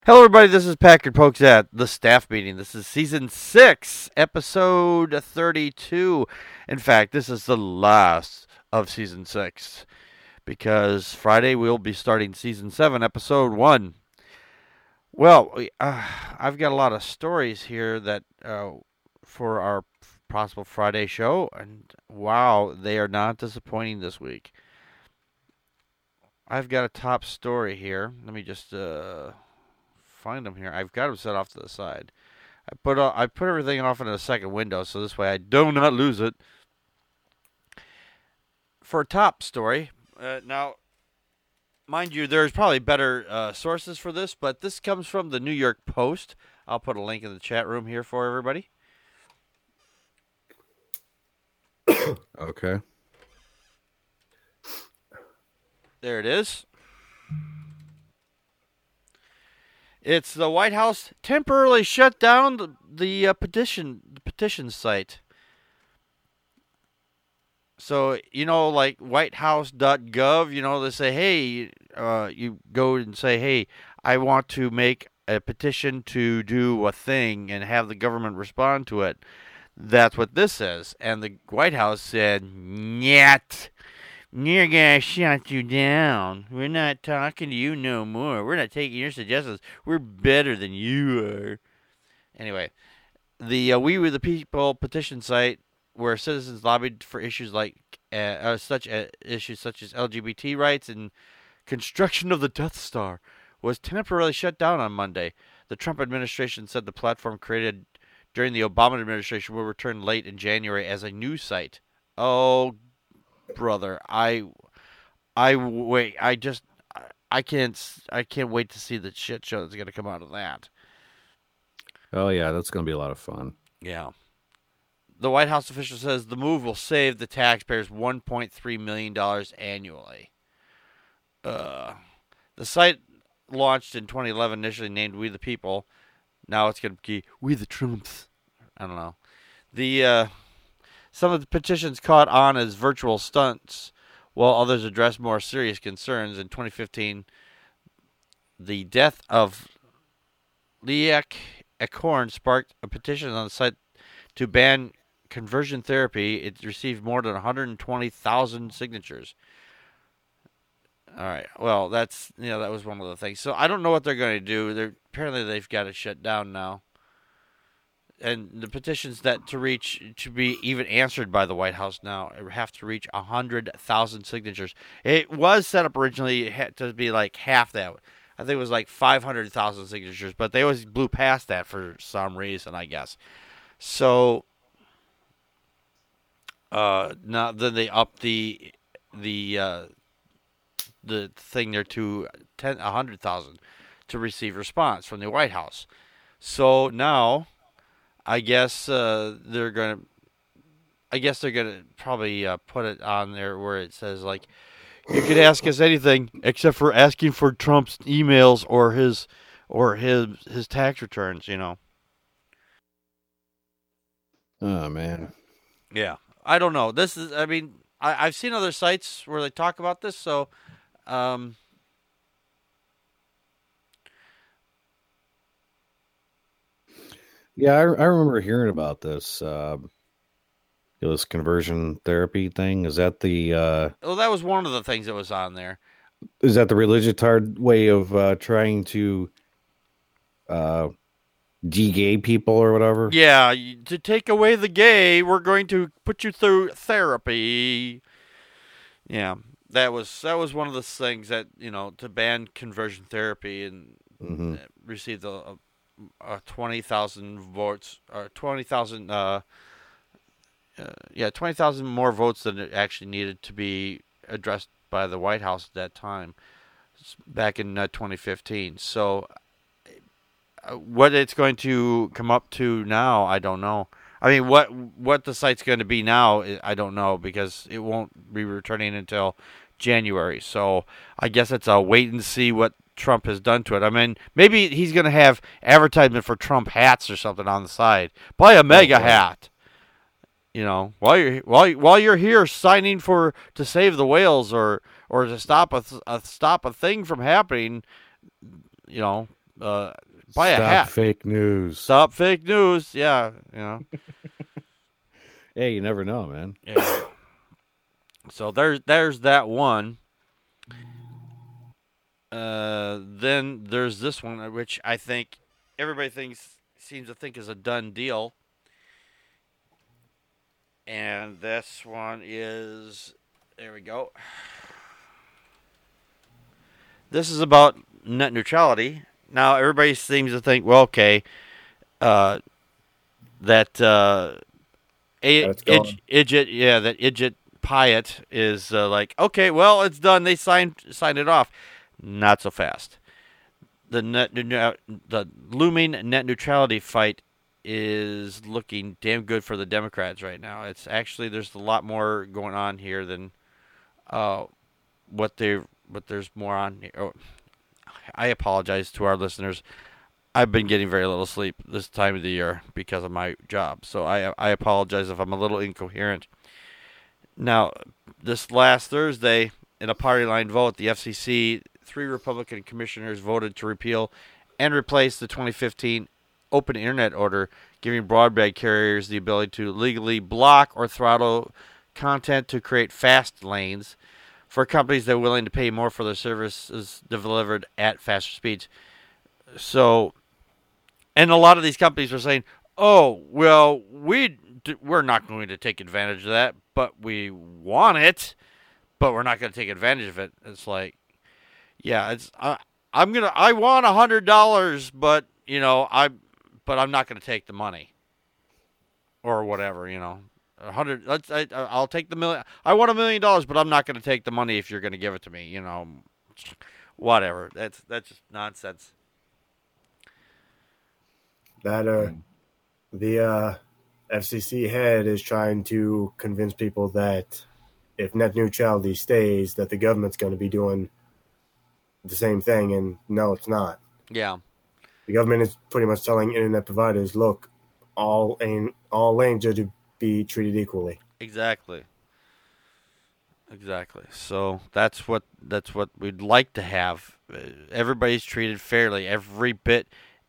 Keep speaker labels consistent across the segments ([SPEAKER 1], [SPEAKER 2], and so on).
[SPEAKER 1] Hello, everybody. This is Packard Pokes at the staff meeting. This is season 6, episode 32. In fact, this is the last of season 6 because Friday we'll be starting season 7, episode 1. Well, I've got a lot of stories here that for our possible Friday show, and wow, they are not disappointing this week. I've got a top story here. Let me just find them here. I've got them set off to the side. I put everything off in a second window, so this way I do not lose it. For a top story, now, mind you, there's probably better sources for this, but this comes from the New York Post. I'll put a link in the chat room here for everybody.
[SPEAKER 2] Okay.
[SPEAKER 1] There it is. It's the White House temporarily shut down the petition site. So, like whitehouse.gov, they say, hey, you go and say, hey, I want to make a petition to do a thing and have the government respond to it. That's what this is. And the White House said, nyet. We're going to shut you down. We're not talking to you no more. We're not taking your suggestions. We're better than you are. Anyway, the We Were the People petition site where citizens lobbied for issues such as LGBT rights and construction of the Death Star was temporarily shut down on Monday. The Trump administration said the platform created during the Obama administration will return late in January as a new site. Oh, brother, I wait. I can't wait to see the shit show that's gonna come out of that.
[SPEAKER 2] Oh yeah, that's gonna be a lot of fun.
[SPEAKER 1] Yeah. The White House official says the move will save the taxpayers $1.3 million annually. The site launched in 2011, initially named We the People. Now it's going to be We the Trumps. I don't know. Some of the petitions caught on as virtual stunts, while others addressed more serious concerns. In 2015, the death of Liek Ekorn sparked a petition on the site to ban conversion therapy. It received more than 120,000 signatures. All right. Well, that was one of the things. So I don't know what they're going to do. Apparently they've got it shut down now. And the petitions to be even answered by the White House now have to reach 100,000 signatures. It was set up originally to be like half that. I think it was like 500,000 signatures, but they always blew past that for some reason, I guess. So now then they upped the thing there to 100,000 to receive response from the White House. So now, I guess they're gonna probably put it on there where it says like, you could ask us anything except for asking for Trump's emails or his tax returns.
[SPEAKER 2] Oh man.
[SPEAKER 1] Yeah, I don't know. I've seen other sites where they talk about this, so.
[SPEAKER 2] Yeah, I remember hearing about this. This conversion therapy thing. Is that the
[SPEAKER 1] Well, that was one of the things that was on there.
[SPEAKER 2] is that the religitard way of trying to de-gay people or whatever?
[SPEAKER 1] Yeah, to take away the gay, we're going to put you through therapy. Yeah, that was one of the things that to ban conversion therapy and receive the 20,000 votes or 20,000 20,000 more votes than it actually needed to be addressed by the White House at that time, back in 2015. So, what it's going to come up to now, I don't know. I mean, what the site's going to be now, I don't know, because it won't be returning until January. So, I guess it's a wait and see what Trump has done to it. I mean, maybe he's going to have advertisement for Trump hats or something on the side. Buy a mega hat. While you're here signing to save the whales or to stop a thing from happening, buy a
[SPEAKER 2] Stop
[SPEAKER 1] hat.
[SPEAKER 2] fake news.
[SPEAKER 1] Stop fake news. Yeah,
[SPEAKER 2] Hey, you never know, man.
[SPEAKER 1] Yeah. So there's that one. Then there's this one, which I think everybody seems to think is a done deal, and this one is, there we go. This is about net neutrality. Now everybody seems to think, well, okay, that Idjit Pyatt is like, okay, well, it's done. They signed it off. Not so fast. The looming net neutrality fight is looking damn good for the Democrats right now. It's actually, there's a lot more going on here than what there's more on here. Oh, I apologize to our listeners. I've been getting very little sleep this time of the year because of my job, so I apologize if I'm a little incoherent. Now, this last Thursday, in a party line vote, the FCC, 3 Republican commissioners voted to repeal and replace the 2015 Open Internet Order, giving broadband carriers the ability to legally block or throttle content to create fast lanes for companies that are willing to pay more for their services delivered at faster speeds. So, and a lot of these companies are saying, oh, well, we're not going to take advantage of that, but we want it, but we're not going to take advantage of it. It's like, yeah, I want $100, but I'm not going to take the money or whatever, 100. I'll take the million. I want $1 million, but I'm not going to take the money if you're going to give it to me, whatever. That's just nonsense.
[SPEAKER 3] That the FCC head is trying to convince people that if net neutrality stays, that the government's going to be doing the same thing, and no, it's not.
[SPEAKER 1] Yeah.
[SPEAKER 3] The government is pretty much telling internet providers, look, all lanes are to be treated equally.
[SPEAKER 1] Exactly. So that's what we'd like to have. Everybody's treated fairly. Every bit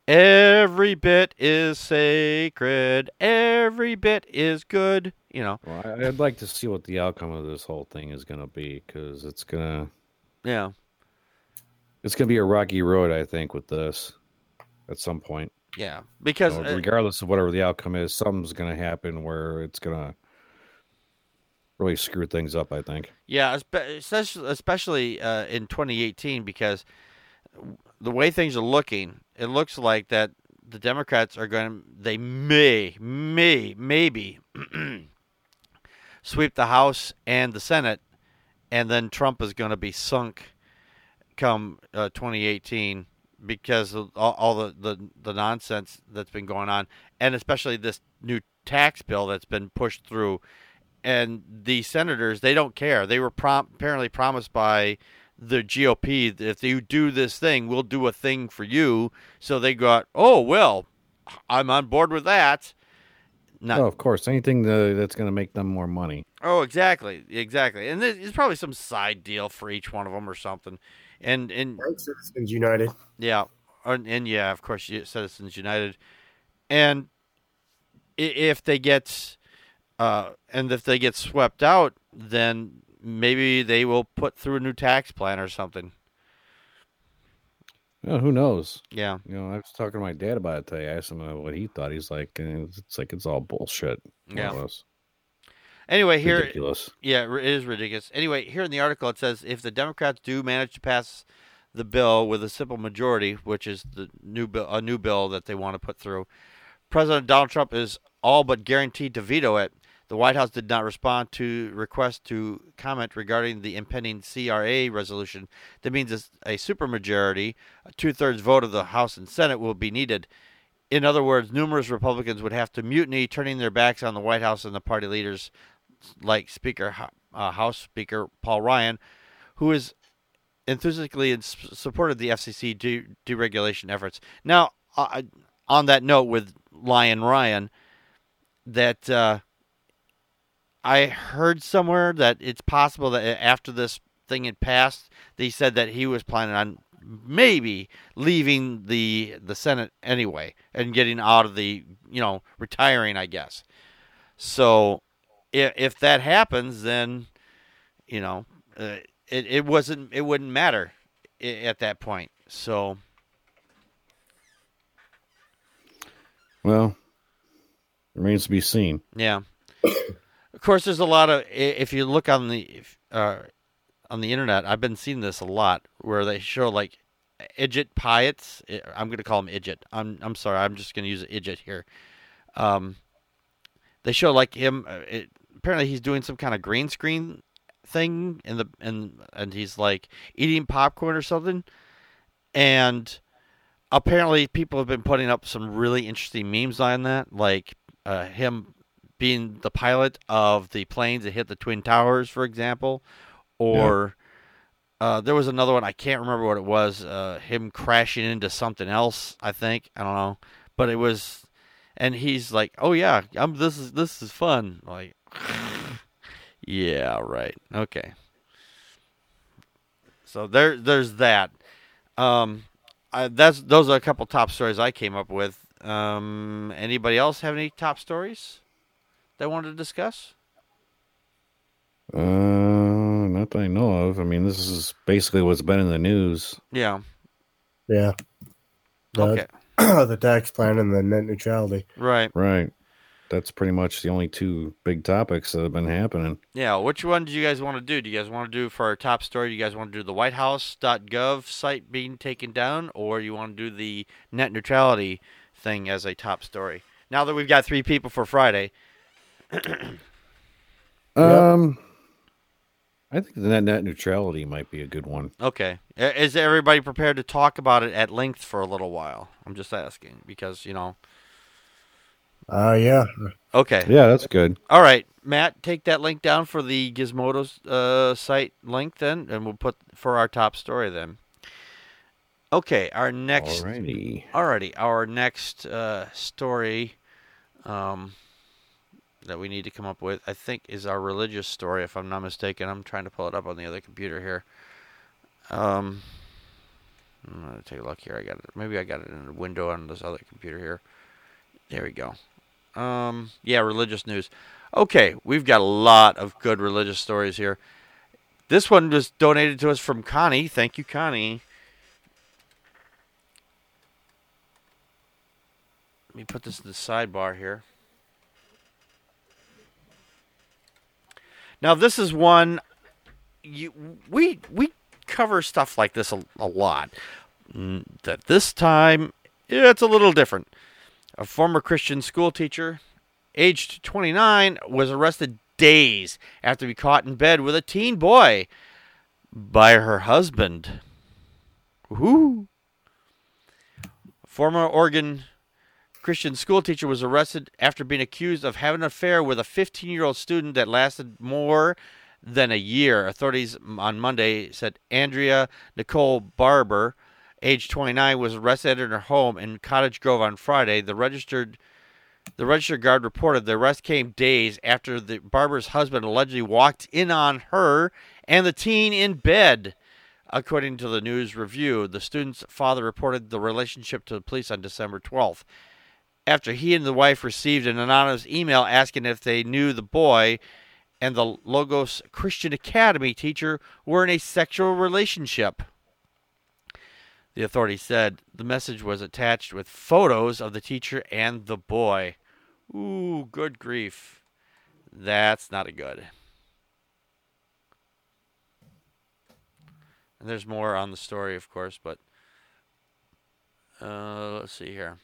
[SPEAKER 1] is sacred. Every bit is good.
[SPEAKER 2] Well, I'd like to see what the outcome of this whole thing is going to be, because it's going to be a rocky road, I think, with this at some point.
[SPEAKER 1] Yeah, because
[SPEAKER 2] regardless of whatever the outcome is, something's going to happen where it's going to really screw things up, I think.
[SPEAKER 1] Yeah, especially in 2018, because the way things are looking, it looks like that the Democrats are they maybe sweep the House and the Senate, and then Trump is going to be sunk come 2018 because of all the nonsense that's been going on, and especially this new tax bill that's been pushed through. And the senators, they don't care. They were apparently promised by the GOP that if you do this thing, we'll do a thing for you. So they got, oh, well, I'm on board with that.
[SPEAKER 2] Of course. Anything that's going to make them more money.
[SPEAKER 1] Oh, exactly. And there's probably some side deal for each one of them or something. And
[SPEAKER 3] Citizens United.
[SPEAKER 1] Yeah. And yeah, of course, Citizens United. And if they get swept out, then maybe they will put through a new tax plan or something.
[SPEAKER 2] Well, who knows?
[SPEAKER 1] Yeah.
[SPEAKER 2] I was talking to my dad about it today. I asked him what he thought. He's like, it's all bullshit.
[SPEAKER 1] Yeah. Anyway, here,
[SPEAKER 2] ridiculous.
[SPEAKER 1] Yeah, it is ridiculous. Anyway, here in the article it says if the Democrats do manage to pass the bill with a simple majority, which is a new bill that they want to put through, President Donald Trump is all but guaranteed to veto it. The White House did not respond to requests to comment regarding the impending CRA resolution. That means a supermajority, a 2/3 vote of the House and Senate, will be needed. In other words, numerous Republicans would have to mutiny, turning their backs on the White House and the party leaders like House Speaker Paul Ryan, who is enthusiastically supported the FCC deregulation efforts. Now, on that note with Ryan, that I heard somewhere that it's possible that after this thing had passed, they said that he was planning on maybe leaving the Senate anyway and getting out of the, retiring, I guess. So if that happens, then, it wouldn't matter at that point. So,
[SPEAKER 2] well, remains to be seen.
[SPEAKER 1] yeah. Of course, there's a lot of, if you look on the internet, I've been seeing this a lot where they show like Idjit Pyatt. I'm going to call him Idjit. I'm sorry. I'm just going to use Idjit here. They show like him. Apparently, he's doing some kind of green screen thing and he's like eating popcorn or something. And apparently, people have been putting up some really interesting memes on that, like him being the pilot of the planes that hit the Twin Towers, for example, or there was another one, I can't remember what it was, him crashing into something else, I think. I don't know. But it was, and he's like, oh yeah, this is fun. Like, yeah, right. Okay. So there's that. Those are a couple top stories I came up with. Anybody else have any top stories they wanted to discuss?
[SPEAKER 2] Not that I know of. I mean, this is basically what's been in the news.
[SPEAKER 1] Yeah.
[SPEAKER 3] Yeah.
[SPEAKER 1] Okay.
[SPEAKER 3] The tax plan and the net neutrality.
[SPEAKER 1] Right.
[SPEAKER 2] That's pretty much the only two big topics that have been happening.
[SPEAKER 1] Yeah. Which one do you guys want to do? Do you guys want to do for our top story? Do you guys want to do the WhiteHouse.gov site being taken down, or you want to do the net neutrality thing as a top story? Now that we've got 3 people for Friday.
[SPEAKER 2] I think the net neutrality might be a good one.
[SPEAKER 1] Okay. Is everybody prepared to talk about it at length for a little while? I'm just asking because,
[SPEAKER 3] Yeah.
[SPEAKER 1] Okay.
[SPEAKER 2] Yeah, that's good.
[SPEAKER 1] All right. Matt, take that link down for the Gizmodo site link then, and we'll put for our top story then. Okay. Our next. Alrighty. Our next story that we need to come up with, I think, is our religious story, if I'm not mistaken. I'm trying to pull it up on the other computer here. I'm going to take a look here. Maybe I got it in a window on this other computer here. There we go. Yeah, religious news. Okay, we've got a lot of good religious stories here. This one was donated to us from Connie. Thank you, Connie. Let me put this in the sidebar here. Now, this is one we cover stuff like this a lot. That this time, it's a little different. A former Christian school teacher, aged 29, was arrested days after being caught in bed with a teen boy by her husband. Woohoo! Former Oregon Christian school teacher was arrested after being accused of having an affair with a 15-year-old student that lasted more than a year. Authorities on Monday said Andrea Nicole Barber, age 29, was arrested in her home in Cottage Grove on Friday. The registered guard reported the arrest came days after the Barber's husband allegedly walked in on her and the teen in bed. According to the News Review, the student's father reported the relationship to the police on December 12th. After he and the wife received an anonymous email asking if they knew the boy and the Logos Christian Academy teacher were in a sexual relationship. The authorities said the message was attached with photos of the teacher and the boy. Ooh, good grief. That's not a good. And there's more on the story, of course, but let's see here.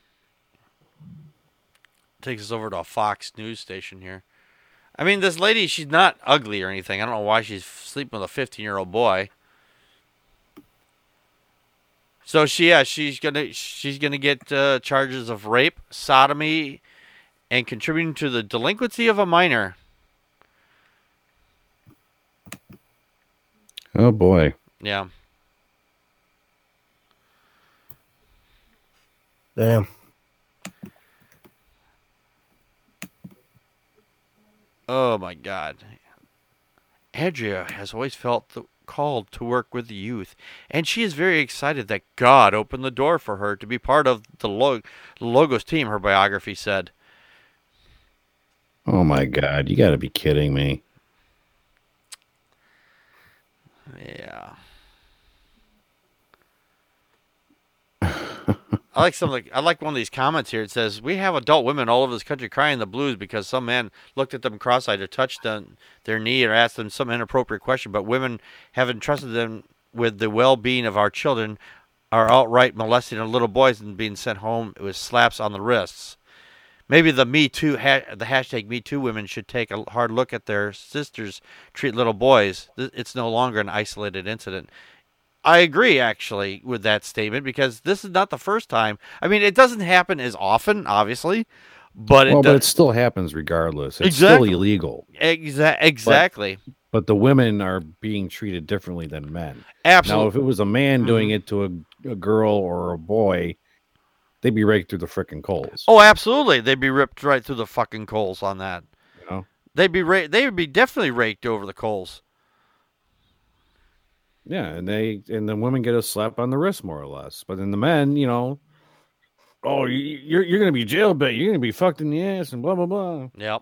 [SPEAKER 1] Takes us over to a Fox News station here. I mean, this lady, she's not ugly or anything. I don't know why she's sleeping with a 15-year-old boy. So she's gonna get charges of rape, sodomy, and contributing to the delinquency of a minor.
[SPEAKER 2] Oh boy.
[SPEAKER 1] Yeah.
[SPEAKER 3] Damn.
[SPEAKER 1] Oh my God. Andrea has always felt called to work with the youth, and she is very excited that God opened the door for her to be part of the Logos team, her biography said.
[SPEAKER 2] Oh my God, you got to be kidding me.
[SPEAKER 1] Yeah. I like one of these comments here. It says, "We have adult women all over this country crying the blues because some man looked at them cross-eyed or touched their knee or asked them some inappropriate question, but women have entrusted them with the well-being of our children are outright molesting our little boys and being sent home with slaps on the wrists. Maybe the Me Too, the hashtag Me Too women should take a hard look at their sisters treat little boys. It's no longer an isolated incident." I agree, actually, with that statement, because this is not the first time. I mean, it doesn't happen as often, obviously, but
[SPEAKER 2] it still happens regardless. It's still illegal.
[SPEAKER 1] Exactly.
[SPEAKER 2] But the women are being treated differently than men.
[SPEAKER 1] Absolutely.
[SPEAKER 2] Now, if it was a man doing it to a girl or a boy, they'd be raked through the frickin' coals.
[SPEAKER 1] Oh, absolutely. They'd be ripped right through the fucking coals on that.
[SPEAKER 2] You know?
[SPEAKER 1] They would be definitely raked over the coals.
[SPEAKER 2] Yeah, and the women get a slap on the wrist, more or less. But then the men, you're going to be jailbait. You're going to be fucked in the ass and blah, blah, blah.
[SPEAKER 1] Yep.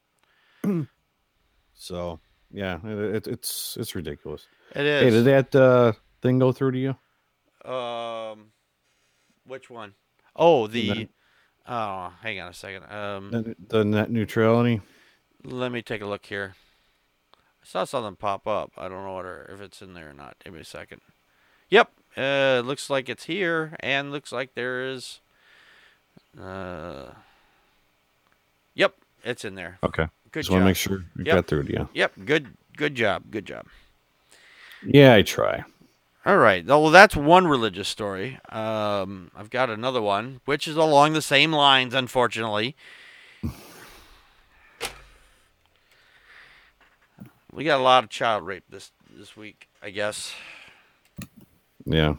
[SPEAKER 2] So, yeah, it's ridiculous.
[SPEAKER 1] It is.
[SPEAKER 2] Hey, did that thing go through to you?
[SPEAKER 1] Which one? Oh, hang on a second.
[SPEAKER 2] The net neutrality?
[SPEAKER 1] Let me take a look here. I saw something pop up. I don't know if it's in there or not. Give me a second. Yep. Looks like it's here, and looks like there is. Yep, it's in there.
[SPEAKER 2] Okay.
[SPEAKER 1] Good
[SPEAKER 2] Just
[SPEAKER 1] job.
[SPEAKER 2] want to make sure you got through to you.
[SPEAKER 1] Yep. Good job. Good job.
[SPEAKER 2] Yeah, I try.
[SPEAKER 1] All right. Well, that's one religious story. I've got another one, which is along the same lines, unfortunately. We got a lot of child rape this week, I guess.
[SPEAKER 2] Yeah.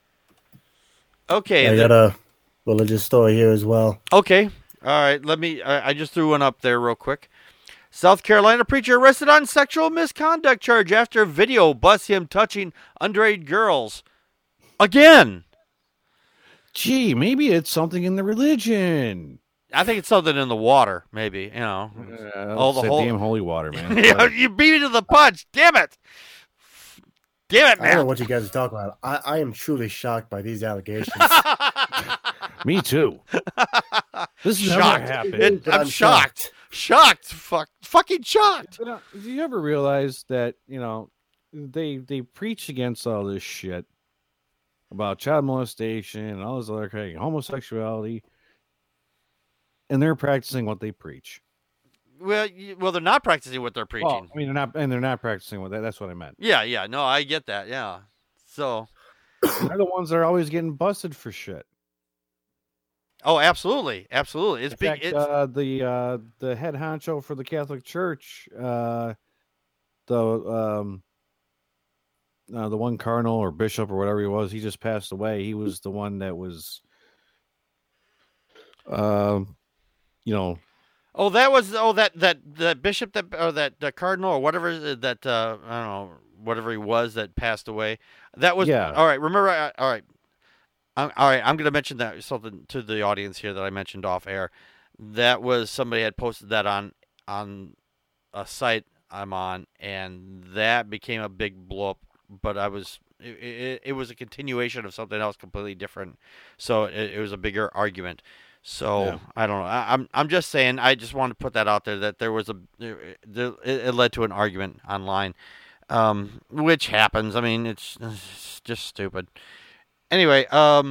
[SPEAKER 1] Okay.
[SPEAKER 3] I got a religious story here as well.
[SPEAKER 1] Okay. All right. I just threw one up there real quick. South Carolina preacher arrested on sexual misconduct charge after video busts him touching underage girls. Again.
[SPEAKER 2] Gee, maybe it's something in the religion.
[SPEAKER 1] I think it's something in the water, maybe.
[SPEAKER 2] All the damn holy water, man.
[SPEAKER 1] You beat me to the punch. Damn it. Damn it, man.
[SPEAKER 3] I don't know what you guys are talking about. I am truly shocked by these allegations.
[SPEAKER 2] Me too. This never happened.
[SPEAKER 1] I'm shocked. Shocked. Fucking shocked.
[SPEAKER 2] Do you ever realize that, they preach against all this shit about child molestation and all this other kind of homosexuality, and they're practicing what they preach?
[SPEAKER 1] Well, they're not practicing what they're preaching.
[SPEAKER 2] Well, I mean, they're not practicing what that's what I meant.
[SPEAKER 1] Yeah. No, I get that. Yeah. So
[SPEAKER 2] they're the ones that are always getting busted for shit.
[SPEAKER 1] Oh, absolutely. It's
[SPEAKER 2] In fact, the head honcho for the Catholic Church, the one cardinal or bishop or whatever he was, he just passed away. He was the one that was,
[SPEAKER 1] Oh, that was that bishop that cardinal or whatever that I don't know, whatever he was that passed away. That was all right. Remember, all right. All right, I'm going to mention that something to the audience here that I mentioned off air. That was somebody had posted that on a site I'm on, and that became a big blow up. But it was a continuation of something else completely different, so it was a bigger argument. So yeah. I don't know. I'm just saying. I just want to put that out there that there was it led to an argument online, which happens. I mean, it's just stupid. Anyway, a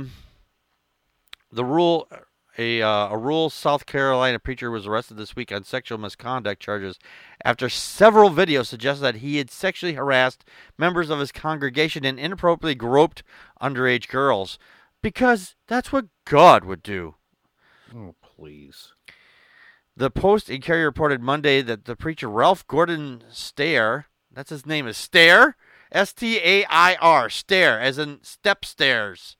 [SPEAKER 1] rural South Carolina preacher was arrested this week on sexual misconduct charges after several videos suggest that he had sexually harassed members of his congregation and inappropriately groped underage girls, because that's what God would do.
[SPEAKER 2] Oh, please.
[SPEAKER 1] The Post-Inquirer reported Monday that the preacher Ralph Gordon Stair, that's his name, is Stair, Stair, Stair, as in step stairs.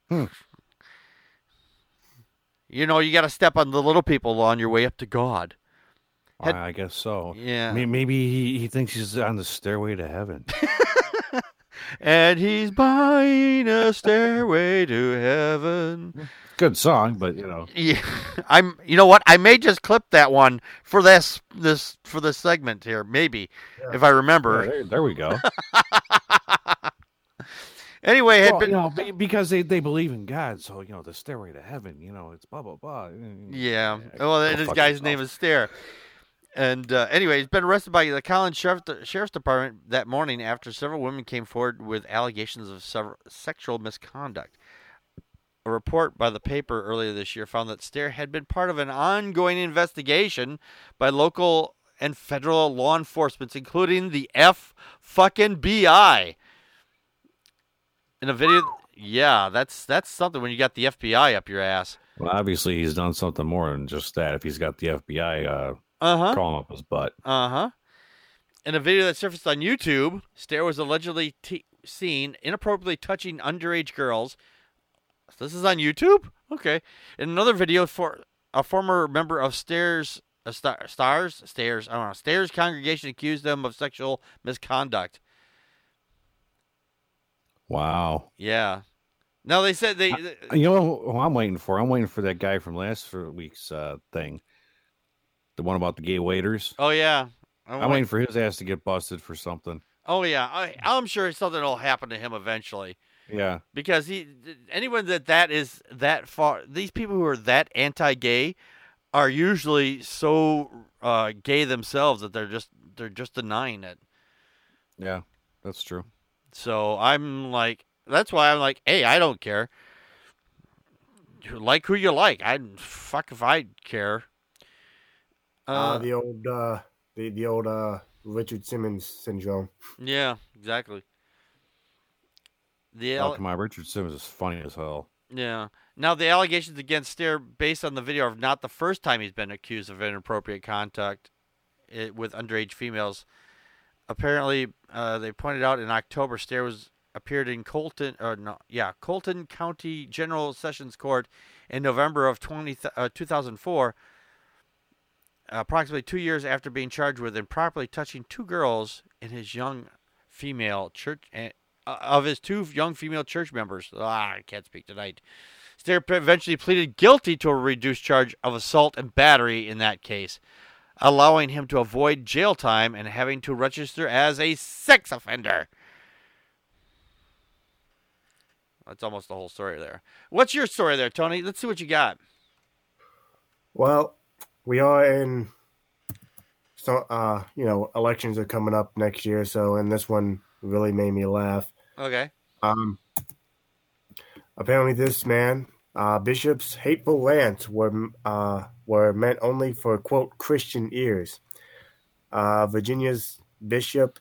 [SPEAKER 1] You got to step on the little people on your way up to God.
[SPEAKER 2] I guess so.
[SPEAKER 1] Yeah.
[SPEAKER 2] Maybe he thinks he's on the stairway to heaven.
[SPEAKER 1] And he's buying a stairway to heaven.
[SPEAKER 2] Good song, but
[SPEAKER 1] Yeah, You know what? I may just clip that one for this segment here, maybe, if I remember.
[SPEAKER 2] there we go.
[SPEAKER 1] Anyway,
[SPEAKER 2] because they believe in God, so the stairway to heaven, it's blah blah blah.
[SPEAKER 1] Yeah. Well, this guy's name is Stair. And anyway, he's been arrested by the Collins Sheriff's Department that morning after several women came forward with allegations of sexual misconduct. A report by the paper earlier this year found that Stair had been part of an ongoing investigation by local and federal law enforcement, including the FBI. In a video, yeah, that's something when you got the FBI up your ass.
[SPEAKER 2] Well, obviously he's done something more than just that. If he's got the FBI calling up his butt.
[SPEAKER 1] In a video that surfaced on YouTube, Stair was allegedly seen inappropriately touching underage girls. This is on YouTube? Okay. In another video, for a former member of Stair's congregation accused them of sexual misconduct.
[SPEAKER 2] Wow.
[SPEAKER 1] Yeah. No, they said they.
[SPEAKER 2] You know who I'm waiting for? I'm waiting for that guy from last week's thing. The one about the gay waiters.
[SPEAKER 1] Oh, yeah.
[SPEAKER 2] I'm waiting for his ass to get busted for something.
[SPEAKER 1] Oh, yeah. I'm sure something will happen to him eventually.
[SPEAKER 2] Yeah.
[SPEAKER 1] Because anyone that is that far, these people who are that anti-gay are usually so gay themselves that they're just denying it.
[SPEAKER 2] Yeah, that's true.
[SPEAKER 1] So that's why I'm like, hey, I don't care. You like who you like. Fuck if I care.
[SPEAKER 3] The old Richard Simmons syndrome.
[SPEAKER 1] Yeah, exactly.
[SPEAKER 2] Come on, Richard Simmons is funny as hell.
[SPEAKER 1] Yeah. Now the allegations against Stair, based on the video, are not the first time he's been accused of inappropriate contact with underage females. Apparently, they pointed out in October, Stair appeared in Colton County General Sessions Court in November of 2004, approximately 2 years after being charged with improperly touching two girls in his young female church of his two young female church members. I can't speak tonight. Stair eventually pleaded guilty to a reduced charge of assault and battery in that case, allowing him to avoid jail time and having to register as a sex offender. That's almost the whole story there. What's your story there, Tony? Let's see what you got.
[SPEAKER 3] Well, we are in, elections are coming up next year, and this one really made me laugh.
[SPEAKER 1] Okay.
[SPEAKER 3] Apparently this man, Bishop's hateful rants were meant only for, quote, Christian ears. Virginia's Bishop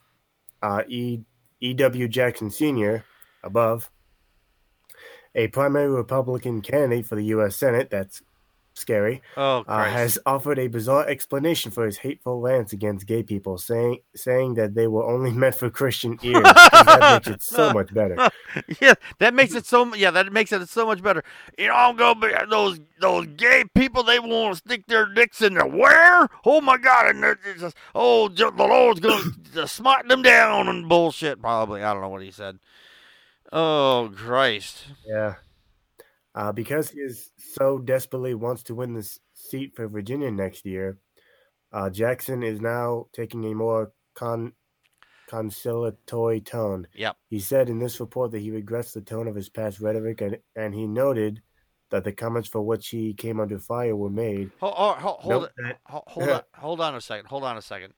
[SPEAKER 3] E.W. Jackson Sr., above, a primary Republican candidate for the U.S. Senate, that's scary, has offered a bizarre explanation for his hateful rants against gay people, saying that they were only meant for Christian ears. That makes it so much better.
[SPEAKER 1] Yeah, that makes it so much better. I'm gonna those gay people. They want to stick their dicks in their where? Oh my God! And they're just the Lord's gonna smite them down and bullshit. Probably, I don't know what he said. Oh Christ!
[SPEAKER 3] Yeah. Because he so desperately wants to win this seat for Virginia next year, Jackson is now taking a more conciliatory tone.
[SPEAKER 1] Yep.
[SPEAKER 3] He said in this report that he regrets the tone of his past rhetoric, and he noted that the comments for which he came under fire were made.
[SPEAKER 1] Hold on a second. Hold on a second.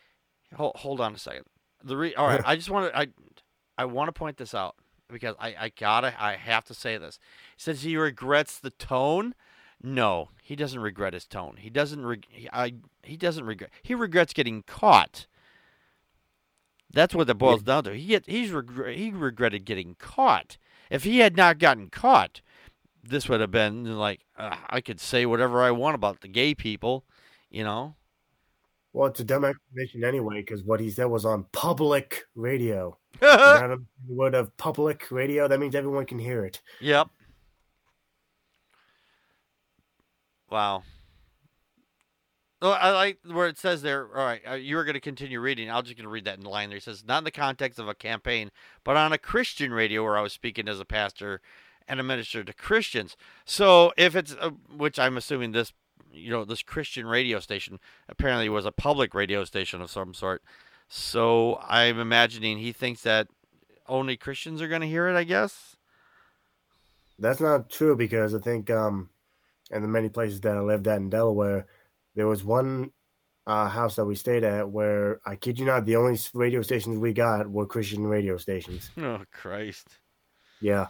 [SPEAKER 1] All right. I want to point this out, because I have to say this. He says he regrets the tone. No, he doesn't regret his tone. He doesn't regret. He regrets getting caught. That's what it boils down to. He regretted getting caught. If he had not gotten caught, this would have been like, I could say whatever I want about the gay people,
[SPEAKER 3] Well, it's a dumb explanation anyway, because what he said was on public radio. Not a word of public radio. That means everyone can hear it.
[SPEAKER 1] Yep. Wow. Oh, I like where it says there. All right, you were going to continue reading. I'm just going to read that in the line there. It says, not in the context of a campaign, but on a Christian radio where I was speaking as a pastor and a minister to Christians. So if it's, which I'm assuming this, this Christian radio station apparently was a public radio station of some sort. So I'm imagining he thinks that only Christians are going to hear it, I guess.
[SPEAKER 3] That's not true because I think in the many places that I lived at in Delaware, there was one house that we stayed at where, I kid you not, the only radio stations we got were Christian radio stations.
[SPEAKER 1] Oh, Christ.
[SPEAKER 3] Yeah.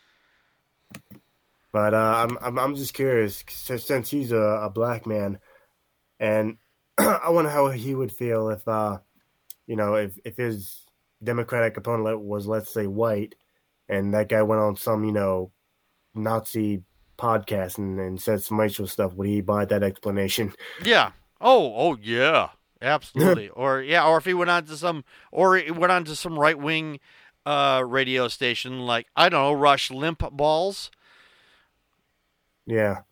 [SPEAKER 3] But I'm just curious, since he's a black man, and I wonder how he would feel if if his Democratic opponent was, let's say, white, and that guy went on some Nazi podcast and said some racial stuff. Would he buy that explanation?
[SPEAKER 1] Yeah. Oh yeah, absolutely. or if he went on to some right wing radio station like, I don't know, Rush Limbaugh's.
[SPEAKER 3] Yeah.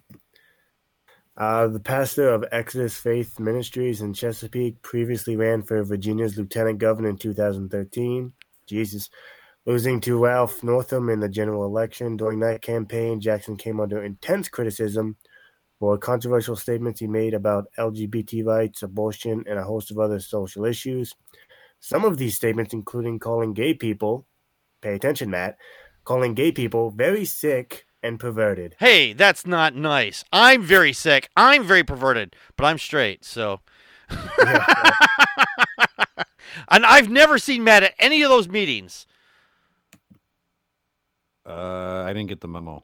[SPEAKER 3] The pastor of Exodus Faith Ministries in Chesapeake previously ran for Virginia's lieutenant governor in 2013. Jesus. Losing to Ralph Northam in the general election. During that campaign, Jackson came under intense criticism for controversial statements he made about LGBT rights, abortion, and a host of other social issues. Some of these statements, including calling gay people, pay attention, Matt, calling gay people very sick and perverted.
[SPEAKER 1] Hey, that's not nice. I'm very sick. I'm very perverted, but I'm straight, so.
[SPEAKER 3] Yeah.
[SPEAKER 1] And I've never seen Matt at any of those meetings.
[SPEAKER 2] I didn't get the memo.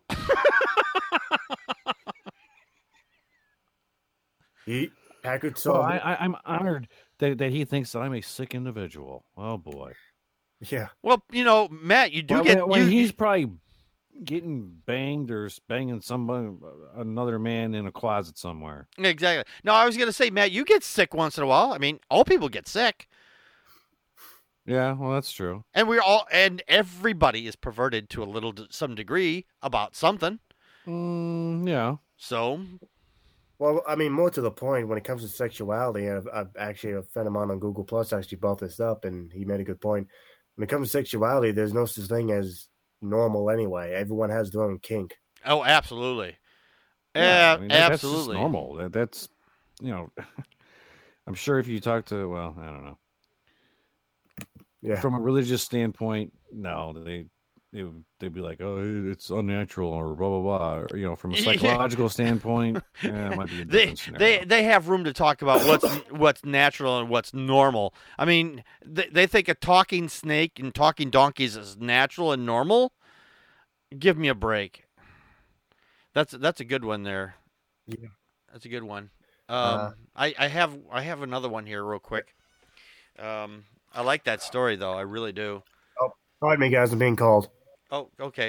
[SPEAKER 3] Packard
[SPEAKER 2] Well,
[SPEAKER 3] saw.
[SPEAKER 2] I'm honored that he thinks that I'm a sick individual. Oh boy.
[SPEAKER 3] Yeah.
[SPEAKER 1] Well, Matt, you do
[SPEAKER 2] he's probably getting banged or banging another man in a closet somewhere.
[SPEAKER 1] Exactly. No, I was going to say, Matt, you get sick once in a while. I mean, all people get sick.
[SPEAKER 2] Yeah, well, that's true.
[SPEAKER 1] And everybody is perverted to some degree about something.
[SPEAKER 2] Yeah.
[SPEAKER 1] So.
[SPEAKER 3] Well, I mean, more to the point, when it comes to sexuality, and I've actually, a friend of mine on Google Plus actually brought this up, and he made a good point. When it comes to sexuality, there's no such thing as normal anyway. Everyone has their own kink.
[SPEAKER 1] Oh, absolutely.
[SPEAKER 2] Yeah,
[SPEAKER 1] absolutely.
[SPEAKER 2] That's just normal. That's, I'm sure if you talk to, well, I don't know.
[SPEAKER 3] Yeah.
[SPEAKER 2] From a religious standpoint, no, they'd be like, oh, it's unnatural or blah blah blah. Or, from a psychological standpoint, it might be a different scenario.
[SPEAKER 1] They have room to talk about what's natural and what's normal. I mean, they think a talking snake and talking donkeys is natural and normal. Give me a break. That's a good one there.
[SPEAKER 3] Yeah,
[SPEAKER 1] that's a good one. I have another one here real quick. I like that story though. I really do.
[SPEAKER 3] Oh, pardon me, guys. I'm being called.
[SPEAKER 1] Oh, okay.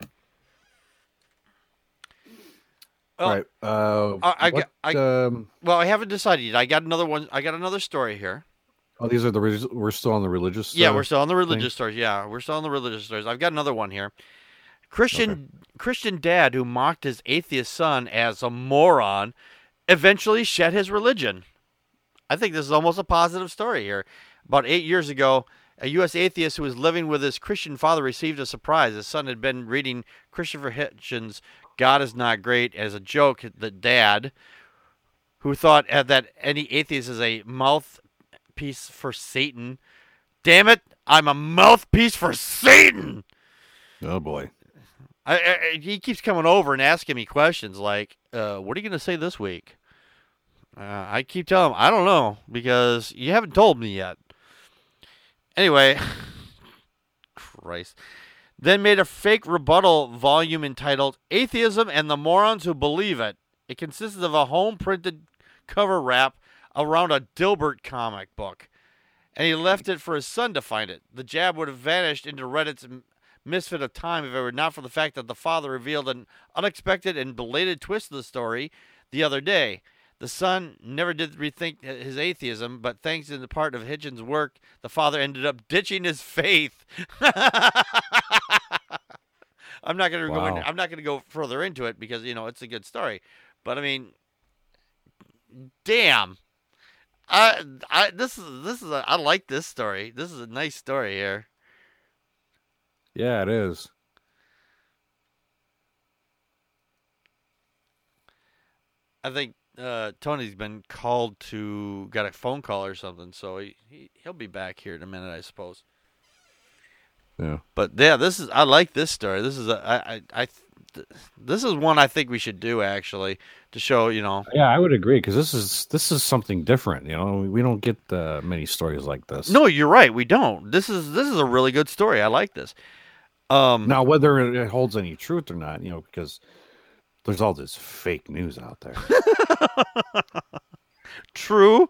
[SPEAKER 2] Well, right.
[SPEAKER 1] Well, I haven't decided yet. I got another one. I got another story here.
[SPEAKER 2] Oh, these are we're still on the religious.
[SPEAKER 1] Yeah, we're still on the religious stories. Yeah, we're still on the religious stories. I've got another one here. Christian dad who mocked his atheist son as a moron eventually shed his religion. I think this is almost a positive story here. About 8 years ago, a U.S. atheist who was living with his Christian father received a surprise. His son had been reading Christopher Hitchens' God is Not Great as a joke. The dad, who thought that any atheist is a mouthpiece for Satan. Damn it, I'm a mouthpiece for Satan!
[SPEAKER 2] Oh, boy.
[SPEAKER 1] He keeps coming over and asking me questions like, what are you going to say this week? I keep telling him, I don't know, because you haven't told me yet. Anyway, Christ. Then made a fake rebuttal volume entitled Atheism and the Morons Who Believe It. It consisted of a home-printed cover wrap around a Dilbert comic book. And he left it for his son to find it. The jab would have vanished into Reddit's misfit of time if it were not for the fact that the father revealed an unexpected and belated twist of the story the other day. The son never did rethink his atheism, but thanks in the part of Hitchens' work, the father ended up ditching his faith. I'm not going to go further into it because it's a good story. But I mean, Damn. This is I like this story. This is a nice story here.
[SPEAKER 2] Yeah, it is.
[SPEAKER 1] I think Tony's been called to got a phone call or something, so he'll be back here in a minute, I suppose.
[SPEAKER 2] Yeah.
[SPEAKER 1] But yeah, I like this story. This is this is one I think we should do actually to show, you know.
[SPEAKER 2] Yeah, I would agree because this is something different. You know, we don't get many stories like this.
[SPEAKER 1] No, you're right. We don't. This is a really good story. I like this.
[SPEAKER 2] Now, whether it holds any truth or not, you know, because there's all this fake news out there.
[SPEAKER 1] True.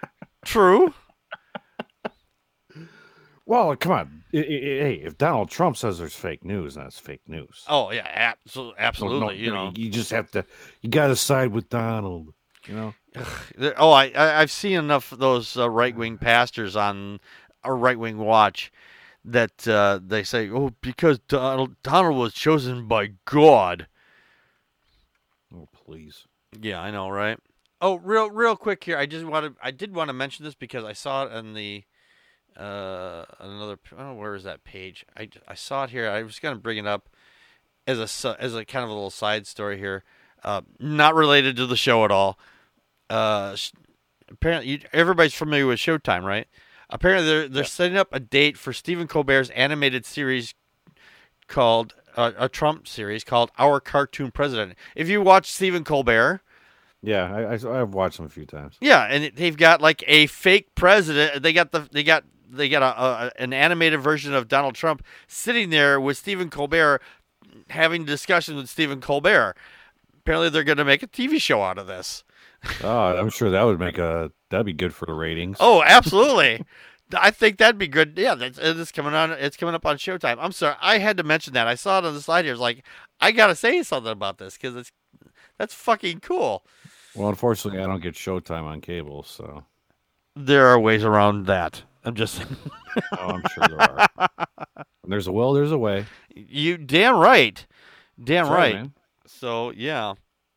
[SPEAKER 2] Well, come on. Hey, if Donald Trump says there's fake news, that's fake news.
[SPEAKER 1] Oh yeah, absolutely.
[SPEAKER 2] No, you just have to. You got to side with Donald. You know.
[SPEAKER 1] Oh, I've seen enough of those right wing pastors on a Right Wing Watch that they say, oh, because Donald was chosen by God.
[SPEAKER 2] Oh, please.
[SPEAKER 1] Yeah, I know, right? Oh, real quick here. I did want to mention this because I saw it on the another. Oh, where is that page? I saw it here. I was going to bring it up as a kind of a little side story here, not related to the show at all. Apparently, everybody's familiar with Showtime, right? Apparently, they're setting up a date for Stephen Colbert's animated series called a Trump series called Our Cartoon President. If you watch Stephen Colbert.
[SPEAKER 2] Yeah, I've watched them a few times.
[SPEAKER 1] Yeah, and they've got like a fake president. They got an animated version of Donald Trump sitting there with Stephen Colbert having discussions with Stephen Colbert. Apparently, they're going to make a TV show out of this.
[SPEAKER 2] Oh, I'm sure that'd be good for the ratings.
[SPEAKER 1] Oh, absolutely. I think that'd be good. Yeah, it's coming on. It's coming up on Showtime. I'm sorry, I had to mention that. I saw it on the slide here. It's like I gotta say something about this because that's fucking cool.
[SPEAKER 2] Well, unfortunately, I don't get Showtime on cable, so
[SPEAKER 1] there are ways around that. I'm just saying.
[SPEAKER 2] Oh, I'm sure there are. When there's a will, there's a way.
[SPEAKER 1] You damn right. Damn right.
[SPEAKER 2] Man.
[SPEAKER 1] So yeah.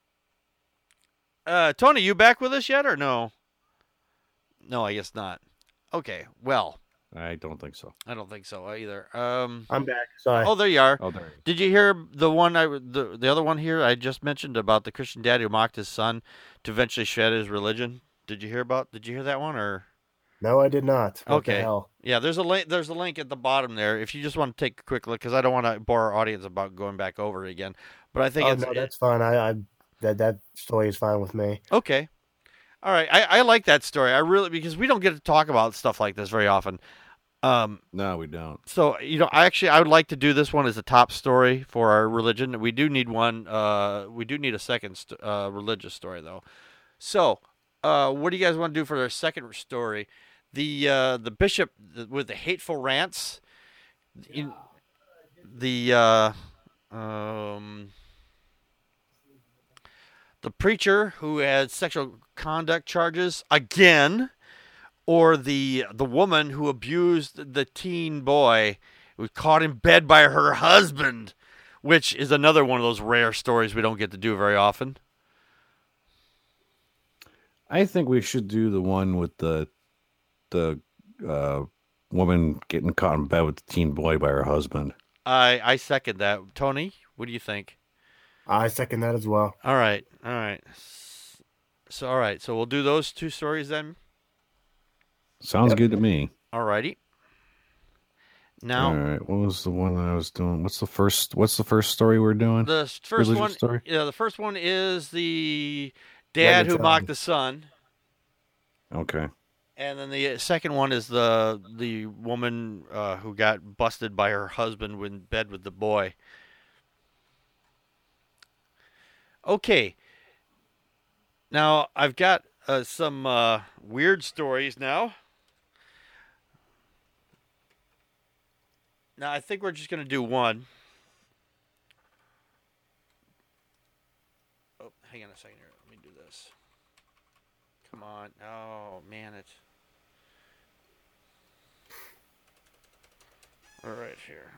[SPEAKER 1] Tony, you back with us yet or no? No, I guess not. Okay, well.
[SPEAKER 2] I don't think so.
[SPEAKER 1] I don't think so either.
[SPEAKER 3] I'm back. Sorry.
[SPEAKER 1] Oh, there you are.
[SPEAKER 2] Oh, there.
[SPEAKER 1] Did you hear the one the other one here I just mentioned about the Christian dad who mocked his son to eventually shed his religion? Did you hear that one or?
[SPEAKER 3] No, I did not. What
[SPEAKER 1] Okay.
[SPEAKER 3] the hell?
[SPEAKER 1] Yeah, there's a link. There's a link at the bottom there. If you just want to take a quick look, because I don't want to bore our audience about going back over it again. But I think
[SPEAKER 3] that's fine. I that story is fine with me.
[SPEAKER 1] Okay. All right. I like that story. I really because we don't get to talk about stuff like this very often.
[SPEAKER 2] No, we don't.
[SPEAKER 1] So I would like to do this one as a top story for our religion. We do need one. We do need a second religious story though. So, what do you guys want to do for our second story? The bishop with the hateful rants. The preacher who had sexual conduct charges again, or the woman who abused the teen boy who was caught in bed by her husband, which is another one of those rare stories we don't get to do very often.
[SPEAKER 2] I think we should do the one with the woman getting caught in bed with the teen boy by her husband.
[SPEAKER 1] I second that. Tony, what do you think?
[SPEAKER 3] I second that as well.
[SPEAKER 1] All right. So we'll do those two stories then.
[SPEAKER 2] Sounds good to me.
[SPEAKER 1] All righty. Now,
[SPEAKER 2] all right. What was the one that I was doing? What's the first story we're doing?
[SPEAKER 1] The first
[SPEAKER 2] Religious
[SPEAKER 1] one.
[SPEAKER 2] story?
[SPEAKER 1] Yeah, the first one is the dad who mocked the son.
[SPEAKER 2] Okay.
[SPEAKER 1] And then the second one is the woman who got busted by her husband in bed with the boy. Okay. Now, I've got some weird stories now. Now, I think we're just going to do one. Oh, hang on a second here. Let me do this. Come on. Oh, man, it's... All right, here.